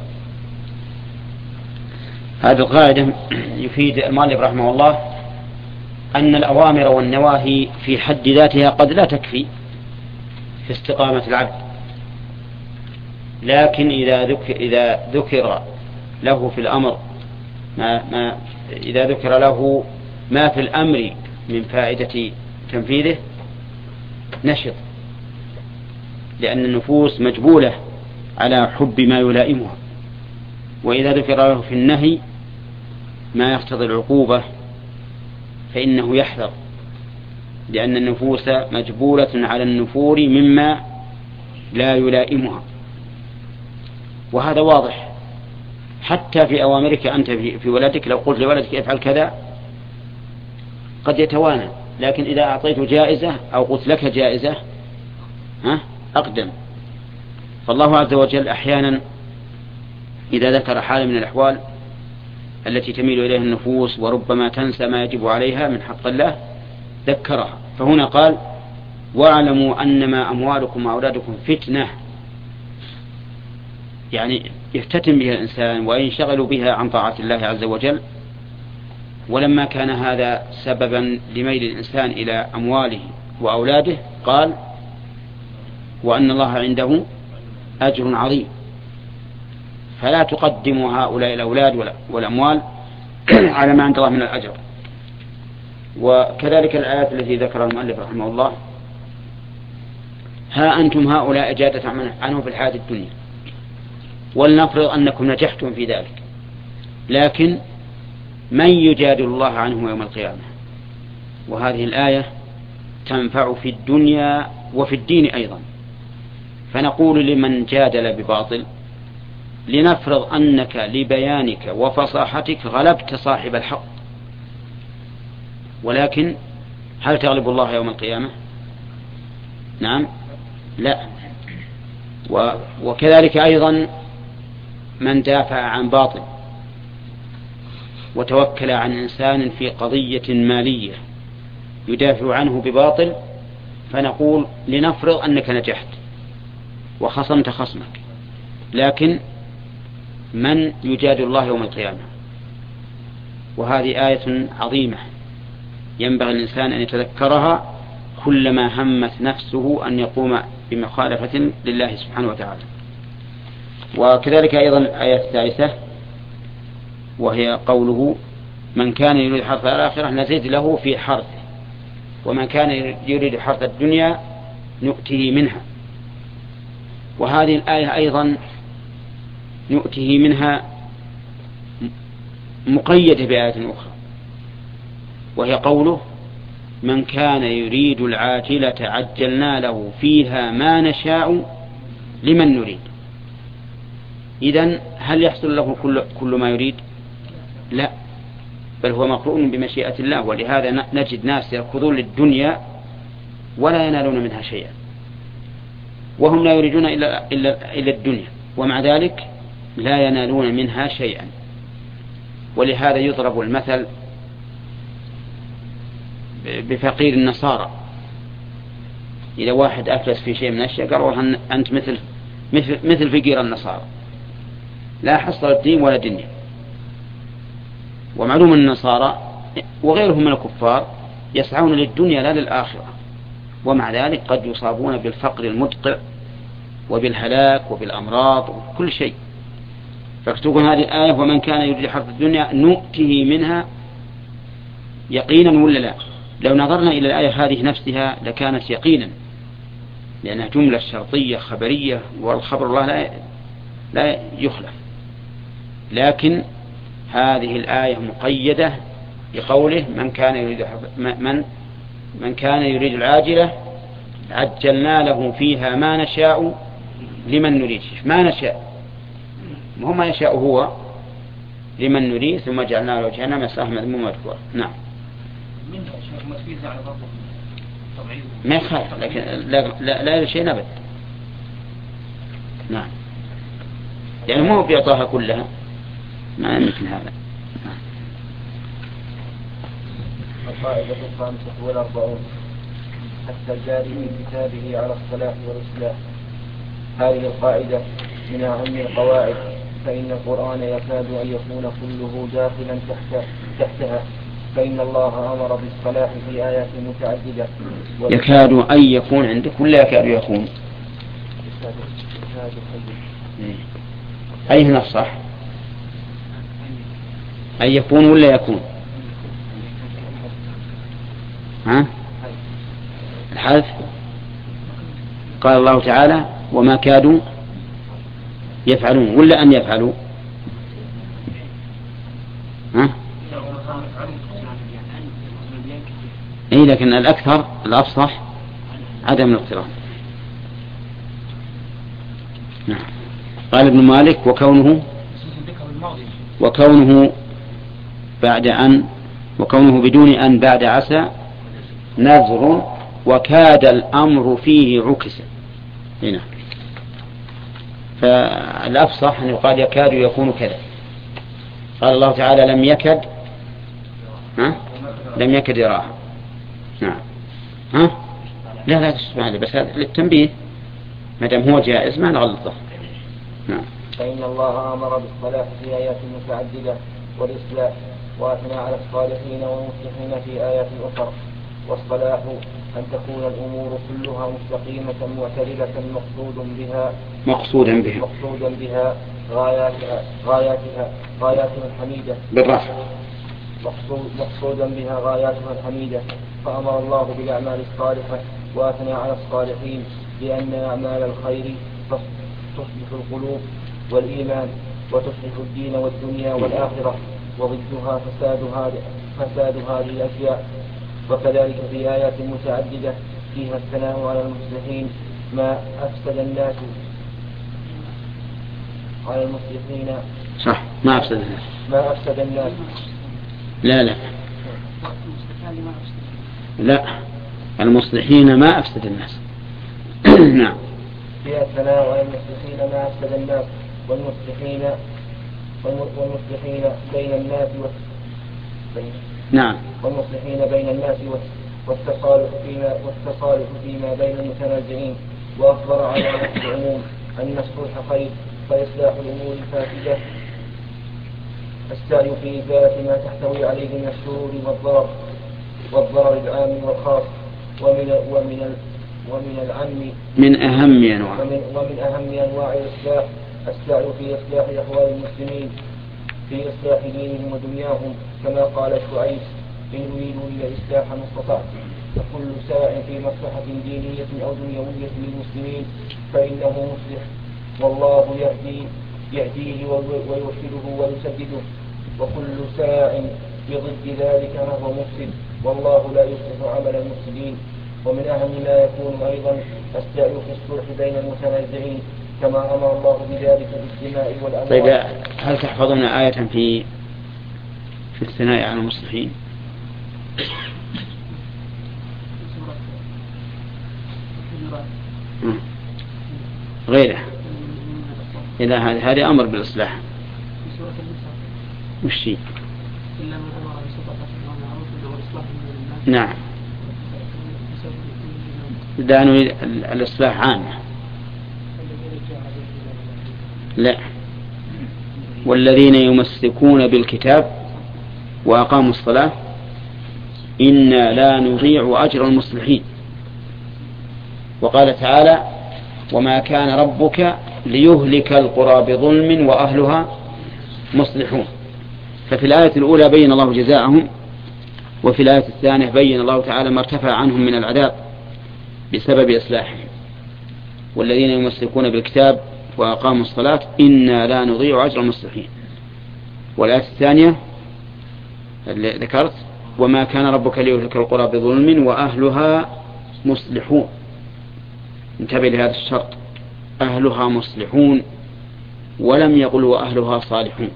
هذه القاعدة يفيد المؤلف رحمه الله أن الأوامر والنواهي في حد ذاتها قد لا تكفي في استقامة العبد، لكن إذا ذكر, إذا ذكر له في الأمر ما, ما إذا ذكر له ما في الأمر من فائدة تنفيذه نشط، لأن النفوس مجبولة على حب ما يلائمها. وإذا ذكر له في النهي ما يقتضي العقوبة فإنه يحذر، لأن النفوس مجبولة على النفور مما لا يلائمها. وهذا واضح حتى في أوامرك أنت في ولدك، لو قلت لولدك افعل كذا قد يتوانى، لكن إذا أعطيته جائزة أو قلت لك جائزة ها أقدم. فالله عز وجل أحيانا إذا ذكر حال من الأحوال التي تميل إليها النفوس وربما تنسى ما يجب عليها من حق الله ذكرها. فهنا قال واعلموا أنما أموالكم وأولادكم فتنة، يعني يفتتن بها الإنسان وينشغل بها عن طاعة الله عز وجل. ولما كان هذا سببا لميل الإنسان إلى أمواله وأولاده قال وأن الله عنده أجر عظيم، فلا تقدموا هؤلاء الأولاد والأموال على ما عند الله من الأجر. وكذلك الآيات التي ذكرها المؤلف رحمه الله، ها أنتم هؤلاء جادت عنه في الحياة الدنيا، ولنفرض أنكم نجحتم في ذلك، لكن من يجادل الله عنه يوم القيامة؟ وهذه الآية تنفع في الدنيا وفي الدين أيضا. فنقول لمن جادل بباطل لنفرض أنك لبيانك وفصاحتك غلبت صاحب الحق، ولكن هل تغلب الله يوم القيامة؟ نعم لا. وكذلك أيضا من دافع عن باطل وتوكل عن إنسان في قضية مالية يدافع عنه بباطل، فنقول لنفرض أنك نجحت وخصمت خصمك، لكن من يجادل الله يوم القيامة؟ وهذه آية عظيمة ينبغي الإنسان أن يتذكرها كلما همت نفسه أن يقوم بمخالفة لله سبحانه وتعالى. وكذلك أيضا الآية الثالثة وهي قوله من كان يريد حرث الآخرة نزيد له في حرثه ومن كان يريد حرث الدنيا نؤته منها. وهذه الآية أيضا نؤته منها مقيدة بآية أخرى وهي قوله من كان يريد العاجلة عجلنا له فيها ما نشاء لمن نريد. إذن هل يحصل له كل, كل ما يريد؟ لا، بل هو مقرون بمشيئة الله. ولهذا نجد ناس يركضون للدنيا ولا ينالون منها شيئا، وهم لا يريدون إلا, إلا, إلا الدنيا، ومع ذلك لا ينالون منها شيئا. ولهذا يضرب المثل بفقير النصارى. إذا واحد أفلس في شيء من الأشياء قالوا أنت مثل مثل مثل فقير النصارى، لا حصل الدين ولا دنيا. ومعلوم النصارى وغيرهم من الكفار يسعون للدنيا لا للآخرة، ومع ذلك قد يصابون بالفقر المدقع وبالهلاك وبالأمراض وكل شيء. فاكتبوا هذه الآية ومن كان يريد حرث الدنيا نؤته منها يقينا ولا لا؟ لو نظرنا إلى الآية هذه نفسها لكانت يقينا، لأنها جملة شرطية خبرية والخبر الله لا لا يخلف. لكن هذه الآية مقيدة بقوله من كان يريد من من كان يريد العاجلة عجلنا له فيها ما نشاء لمن نريد. ما نشاء ما هو ما يشاء هو لمن نريد ثم جعلنا له جهنم يصلاها مذموما مدحورا. نعم ما يخالف، لكن لا لا, لا شيء نبت. نعم يعني مو بيعطاها كلها، ما مثل هذا. نعم. القاعدة الخامسة والأربعون حتى الجاري من كتابه على الصلاح والإصلاح. هذه القاعدة من أهم القواعد، فإن القرآن يكاد أن يكون كله داخلا تحت تحتها، فإن الله أمر بالصلاح في آيات متعددة. يكاد أن يكون عندك ولا يكاد يكون؟ أي هنا الصح؟ أن يكون ولا يكون؟ ها؟ الحذف. قال الله تعالى وما كادوا يفعلون ولا أن يفعلوا؟ ها؟ إيه لكن الأكثر الأفصح عدم الاقتران. نعم. قال ابن مالك وكونه وكونه بعد أن وكونه بدون أن بعد عسى نذر وكاد الأمر فيه عكسا. هنا فالأفصح أن يقال يكاد يكون كذا. قال الله تعالى لم يكد ها؟ لم يكد يراها. نعم ها؟ لا لا تسمع لي بس هذا للتنبيه ما دام هو جائز ما نغلطه. نعم. فإن الله أمر بالصلاة في آيات متعددة والإصلاح وأثنى على الصالحين والمصلحين في آيات أخرى. والصلاح أن تكون الأمور كلها مستقيمة معتدلة مقصود بها مقصودا بها مقصودا بها غاياتها غاياتها غاياتها الحميدة بالرفع مقصود مقصودا بها غاياتها الحميدة. فأمر الله بالأعمال الصالحة وأثنى على الصالحين لأن أعمال الخير تصلح القلوب والإيمان وتصلح الدين والدنيا والآخرة وضدها فساد هذه فساد هذه الأشياء. وكذلك في آيات متعددة فيها الثناء على المصلحين ما أفسد الناس على المصلحين صح ما أفسد الناس ما أفسد الناس لا لا لا المصلحين ما أفسد الناس. نعم. فيها الثناء على المصلحين ما أفسد الناس والمصلحين والمصلحين بين الناس بين نعم والمصلحين بين الناس والتصالح فيما والتصالح فيما بين المتنازعين. وأخبر على نفس العموم أن الصلح خير فإصلاح الأمور الفاسدة السعي في إزالة ما تحتوي عليه من الشرور والضرر والضرر العام والخاص. ومن ومن ومن العم من أهم أنواع ومن, ومن أهم أنواع الإصلاح السعي في إصلاح أحوال المسلمين في إصلاح دينهم ودنياهم كما قال شعيب إن أريدوا إلا إصلاحا ما استطعت. فكل ساع في مصلحة دينية أو دنيوية للمسلمين فإنه مصلح والله يهدي يهديه ويرشده ويسدده. وكل ساع بضد ذلك فهو مفسد والله لا يصلح عمل المفسدين. ومن أهم ما يكون أيضا السعي في الصلح بين المتنازعين كما أمر الله بذلك بالدماء والأموال. طيب هل تحفظون آية في في الثناء على المصلحين؟ غيره إلى هذا هذا أمر بالإصلاح مش شيء. نعم دانوا الإصلاح عامة. لا والذين يمسكون بالكتاب وأقاموا الصلاة إنا لا نضيع أجر المصلحين. وقال تعالى وما كان ربك ليهلك القرى بظلم وأهلها مصلحون. ففي الآية الأولى بين الله جزاءهم وفي الآية الثانية بين الله تعالى ما ارتفع عنهم من العذاب بسبب إصلاحهم. والذين يمسكون بالكتاب وأقاموا الصلاة إنا لا نضيع أجر المصلحين. والآية الثانية اللي ذكرت وما كان ربك ليهلك القرى بظلم وأهلها مصلحون. انتبه لهذا الشرط أهلها مصلحون ولم يقل وأهلها صالحون.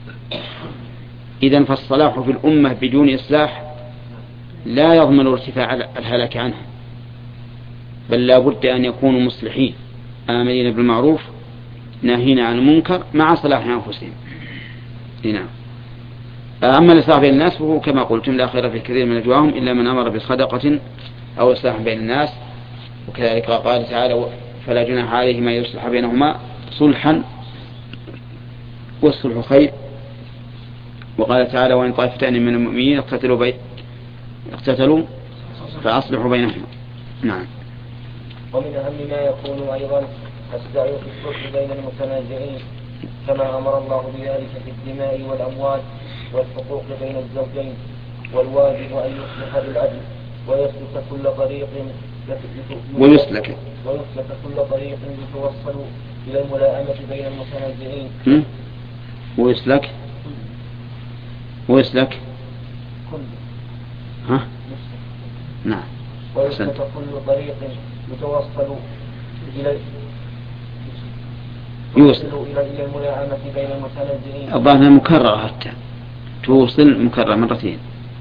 إذن فالصلاح في الأمة بدون إصلاح لا يضمن ارتفاع الهلاك عنها بل لا بد أن يكونوا مصلحين آمرين بالمعروف ناهين عن المنكر مع صلاح أنفسهم. نعم. أما الإصلاح بين الناس فهو كما قلتم لا خير في كثير من نجواهم إلا من أمر بصدقة أو إصلاح بين الناس. وكذلك قال تعالى فلا جناح عليه ما يصلح بينهما صلحا والصلح خير. وقال تعالى وإن طائفتان من المؤمنين اقتتلوا بي... اقتتلوا فأصلحوا بينهما. نعم. ومن أهم ما يكون أيضا السعي في الصلح بين المتنازعين كما أمر الله بذلك في الدماء والأموال والحقوق بين الزوجين. والواجب أن يصلح بالعدل ويسلك كل طريق ويسلك ويسلك كل طريق يتوصل إلى الملائمة بين المتنازعين. ويسلك ويسلك كل ها نعم. ويسلك كل طريق يتوصل إلى يوصل إلى الملاءمة بين المتنزلين. الظاهر مكرر حتى توصل مكرر مرتين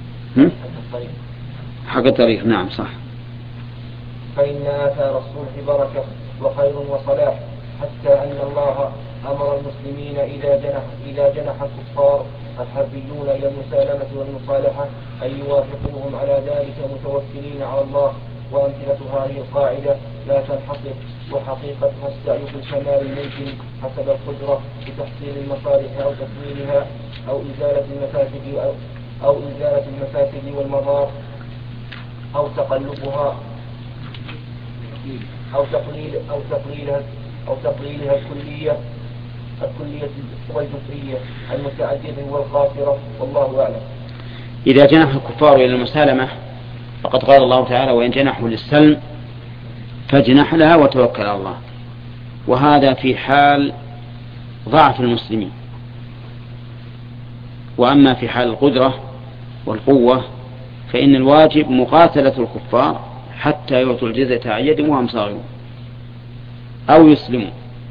حق الطريق. نعم صح. فإن آثار الصلح بركة وخير وصلاح، حتى أن الله أمر المسلمين إذا جنح إذا جنح الكفار الحربيون إلى المسالمة والمصالحة أن يوافقوهم على ذلك متوكلين على الله. وأمثلة هذه القاعدة لا تنحصر، وحقيقتها السعي في الكمال الممكن حسب القدرة بتحصيل المصالح أو تكميلها أو إزالة المفاسد أو, أو إزالة المفاسد والمضار أو تقلبها أو تقليل أو تقليلها أو تقليلها الكلية الكلية والجزئية المتعددة والقاصرة، والله أعلم. إذا جنح الكفار إلى المسالمة فقد قال الله تعالى: وإن جنحوا للسلم فاجنح لها وتوكل على الله. وهذا في حال ضعف المسلمين. وأما في حال القدرة والقوة فإن الواجب مقاتلة الكفار حتى يعطوا الجزية عن يد وهم صاغرون أو يسلموا،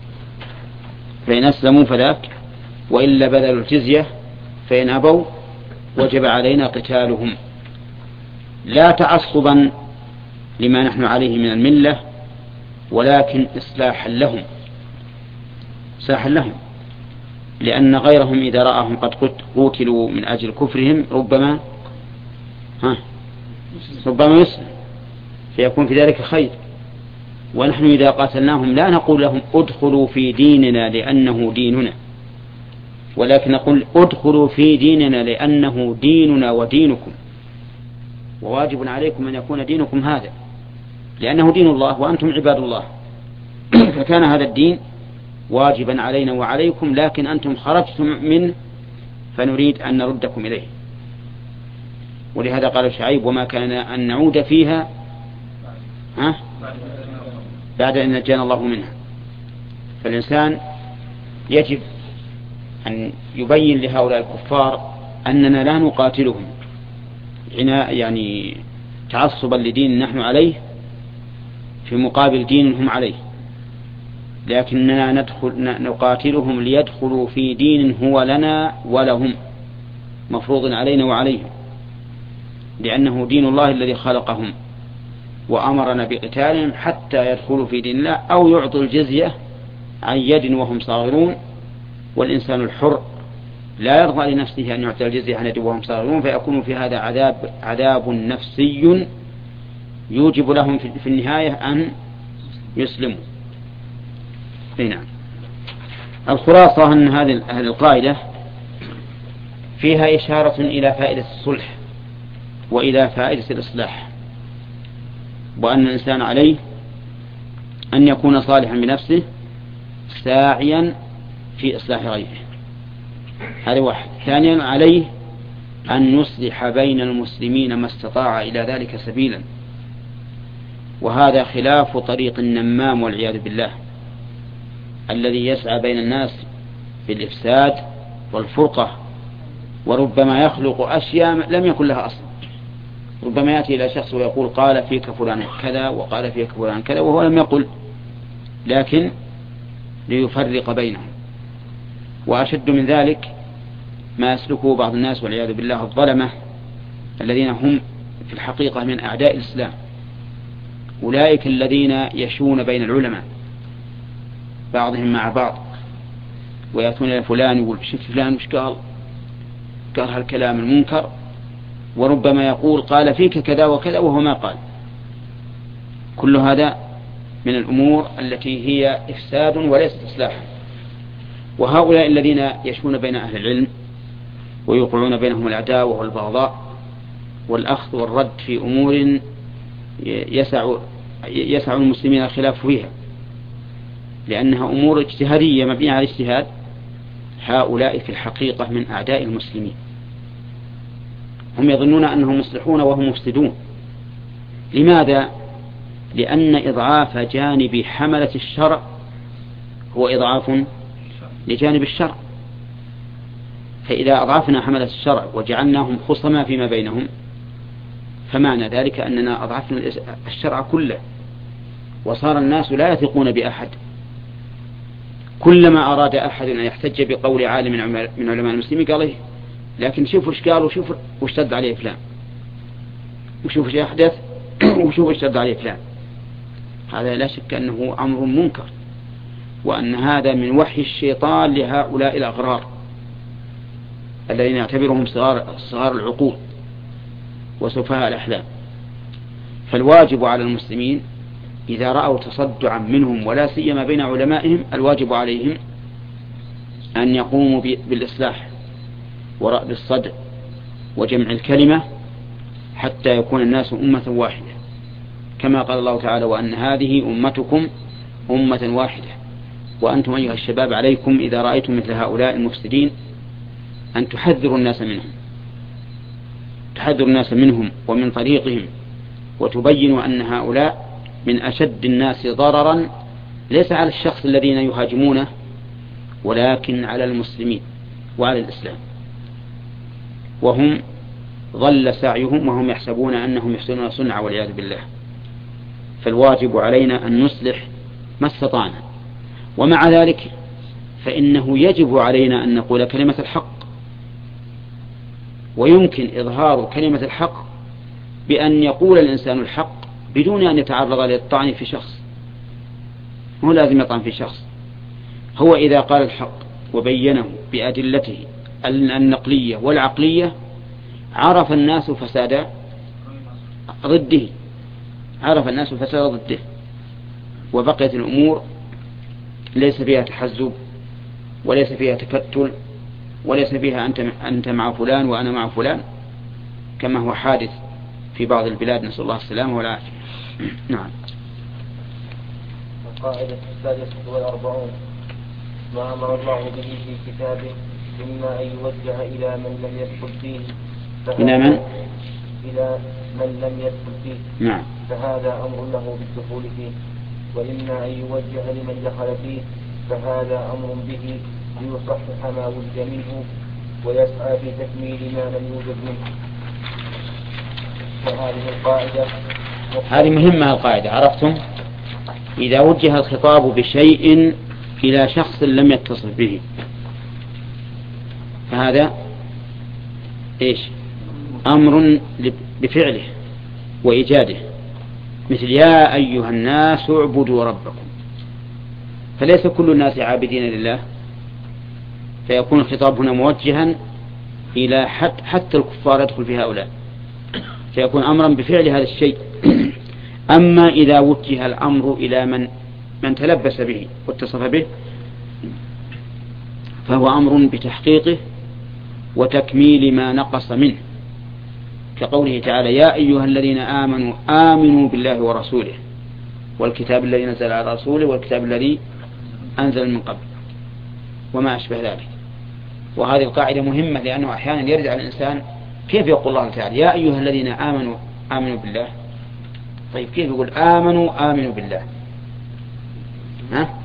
فإن أسلموا فذاك، وإلا بذلوا الجزية، فإن أبوا وجب علينا قتالهم، لا تعصبا لما نحن عليه من الملة، ولكن إصلاحا لهم إصلاحا لهم لأن غيرهم إذا رأهم قد قتلوا من أجل كفرهم ربما ها ربما يسلم، فيكون في ذلك خير. ونحن إذا قاتلناهم لا نقول لهم ادخلوا في ديننا لأنه ديننا، ولكن نقول ادخلوا في ديننا لأنه ديننا ودينكم، وواجب عليكم أن يكون دينكم هذا لأنه دين الله وأنتم عباد الله. فكان هذا الدين واجبا علينا وعليكم، لكن أنتم خرجتم منه فنريد أن نردكم إليه. ولهذا قال شعيب: وما كان أن نعود فيها ها بعد أن نجانا الله منها. فالإنسان يجب أن يبين لهؤلاء الكفار أننا لا نقاتلهم عناء يعني تعصبا لدين نحن عليه في مقابل دين هم عليه، لكننا ندخل نقاتلهم ليدخلوا في دين هو لنا ولهم مفروض علينا وعليهم، لأنه دين الله الذي خلقهم وأمرنا بقتالهم حتى يدخلوا في دين الله أو يعطوا الجزية عن يد وهم صاغرون. والإنسان الحر لا يرضى لنفسه أن يعطي الجزية عن يد وهم صاغرون، فيكون في هذا عذاب عذاب نفسي يوجب لهم في النهاية أن يسلموا. نعم. الخلاصة أن هذه القاعدة فيها إشارة إلى فائدة الصلح وإلى فائدة الإصلاح، وأن الإنسان عليه أن يكون صالحا بنفسه ساعيا في إصلاح غيره. هذا واحد. ثانيا عليه أن يصلح بين المسلمين ما استطاع إلى ذلك سبيلا، وهذا خلاف طريق النمام والعياذ بالله الذي يسعى بين الناس بالإفساد والفرقة، وربما يخلق أشياء لم يكن لها أصل. ربما يأتي إلى شخص ويقول قال فيك فلان كذا وقال فيك فلان كذا وهو لم يقل، لكن ليفرق بينهم. وأشد من ذلك ما يسلكه بعض الناس والعياذ بالله الظلمة الذين هم في الحقيقة من أعداء الإسلام، أولئك الذين يشون بين العلماء بعضهم مع بعض، ويأتون إلى فلان يقول شوف فلان وش قال قال هالكلام المنكر، وربما يقول قال فيك كذا وكذا وهو ما قال. كل هذا من الأمور التي هي إفساد وليست إصلاحا. وهؤلاء الذين يشون بين أهل العلم ويوقعون بينهم العداوة والبغضاء والأخذ والرد في أمور يسع يسع المسلمين الخلاف فيها لأنها أمور اجتهادية مبنية على الاجتهاد، هؤلاء في الحقيقة من أعداء المسلمين. هم يظنون أنهم مصلحون وهم مفسدون. لماذا؟ لأن إضعاف جانب حملة الشرع هو إضعاف لجانب الشرع، فإذا أضعفنا حملة الشرع وجعلناهم خصما فيما بينهم فمعنى ذلك أننا أضعفنا الشرع كله، وصار الناس لا يثقون بأحد. كلما أراد أحد أن يحتج بقول عالم من علماء المسلمين قال إيه، لكن شوفوا ايش قال وشوفوا واشتد عليه فلان، وشوفوا ايش يحدث وشوفوا اشتد عليه فلان. هذا لا شك أنه أمر منكر، وأن هذا من وحي الشيطان لهؤلاء الأغرار الذين يعتبرهم صغار, صغار العقول وسفهاء الأحلام. فالواجب على المسلمين إذا رأوا تصدعا منهم ولا سيما بين علمائهم، الواجب عليهم أن يقوموا بالإصلاح ورأب الصدع وجمع الكلمة حتى يكون الناس أمة واحدة، كما قال الله تعالى: وأن هذه أمتكم أمة واحدة وأنتم أيها الشباب عليكم إذا رأيتم مثل هؤلاء المفسدين أن تحذروا الناس منهم تحذروا الناس منهم ومن طريقهم، وتبينوا أن هؤلاء من أشد الناس ضررا، ليس على الشخص الذين يهاجمونه ولكن على المسلمين وعلى الإسلام، وهم ضل سعيهم وهم يحسبون أنهم يحسنون صنعا والعياذ بالله. فالواجب علينا أن نصلح ما استطعنا، ومع ذلك فإنه يجب علينا أن نقول كلمة الحق، ويمكن إظهار كلمة الحق بأن يقول الإنسان الحق بدون أن يتعرض للطعن في شخص. هو لازم يطعن في شخص، هو إذا قال الحق وبينه بأدلته النقلية والعقلية عرف الناس فساد ضده عرف الناس فساد ضده وبقيت الأمور ليس فيها تحزب وليس فيها تكتل وليس فيها أنت, أنت مع فلان وأنا مع فلان، كما هو حادث في بعض البلاد، نسأل الله السلامة والعافية. نعم. القاعدة السادسة والأربعون: ما أمر الله به في كتابه إما أن يوجه إلى من لم يدخل فيه إلى من؟ إلى من لم يدخل فيه نعم. فهذا أمر له بالدخول فيه، وإما أن يوجه لمن دخل فيه فهذا أمر به ليصحح ما وجد منه ويسعى في تكميل ما لم يوجد منه. وهذه القاعدة هذه مهمة. القاعدة عرفتم؟ إذا وجه الخطاب بشيء إلى شخص لم يتصل به فهذا إيش؟ أمر بفعله وإيجاده، مثل يا أيها الناس اعبدوا ربكم، فليس كل الناس عابدين لله، فيكون الخطاب هنا موجها إلى حتى, حتى الكفار يدخل في هؤلاء، فيكون أمرا بفعل هذا الشيء. أما إذا وجه الأمر إلى من من تلبس به واتصف به فهو أمر بتحقيقه وتكميل ما نقص منه، كقوله تعالى: يا أيها الذين آمنوا آمنوا بالله ورسوله والكتاب الذي نزل على رسوله والكتاب الذي أنزل من قبل وما أشبه ذلك. وهذه القاعدة مهمة، لأنه أحيانا يرد على الإنسان كيف يقول الله تعالى يا أيها الذين آمنوا آمنوا بالله؟ طيب كيف يقول آمنوا آمنوا بالله؟ ها؟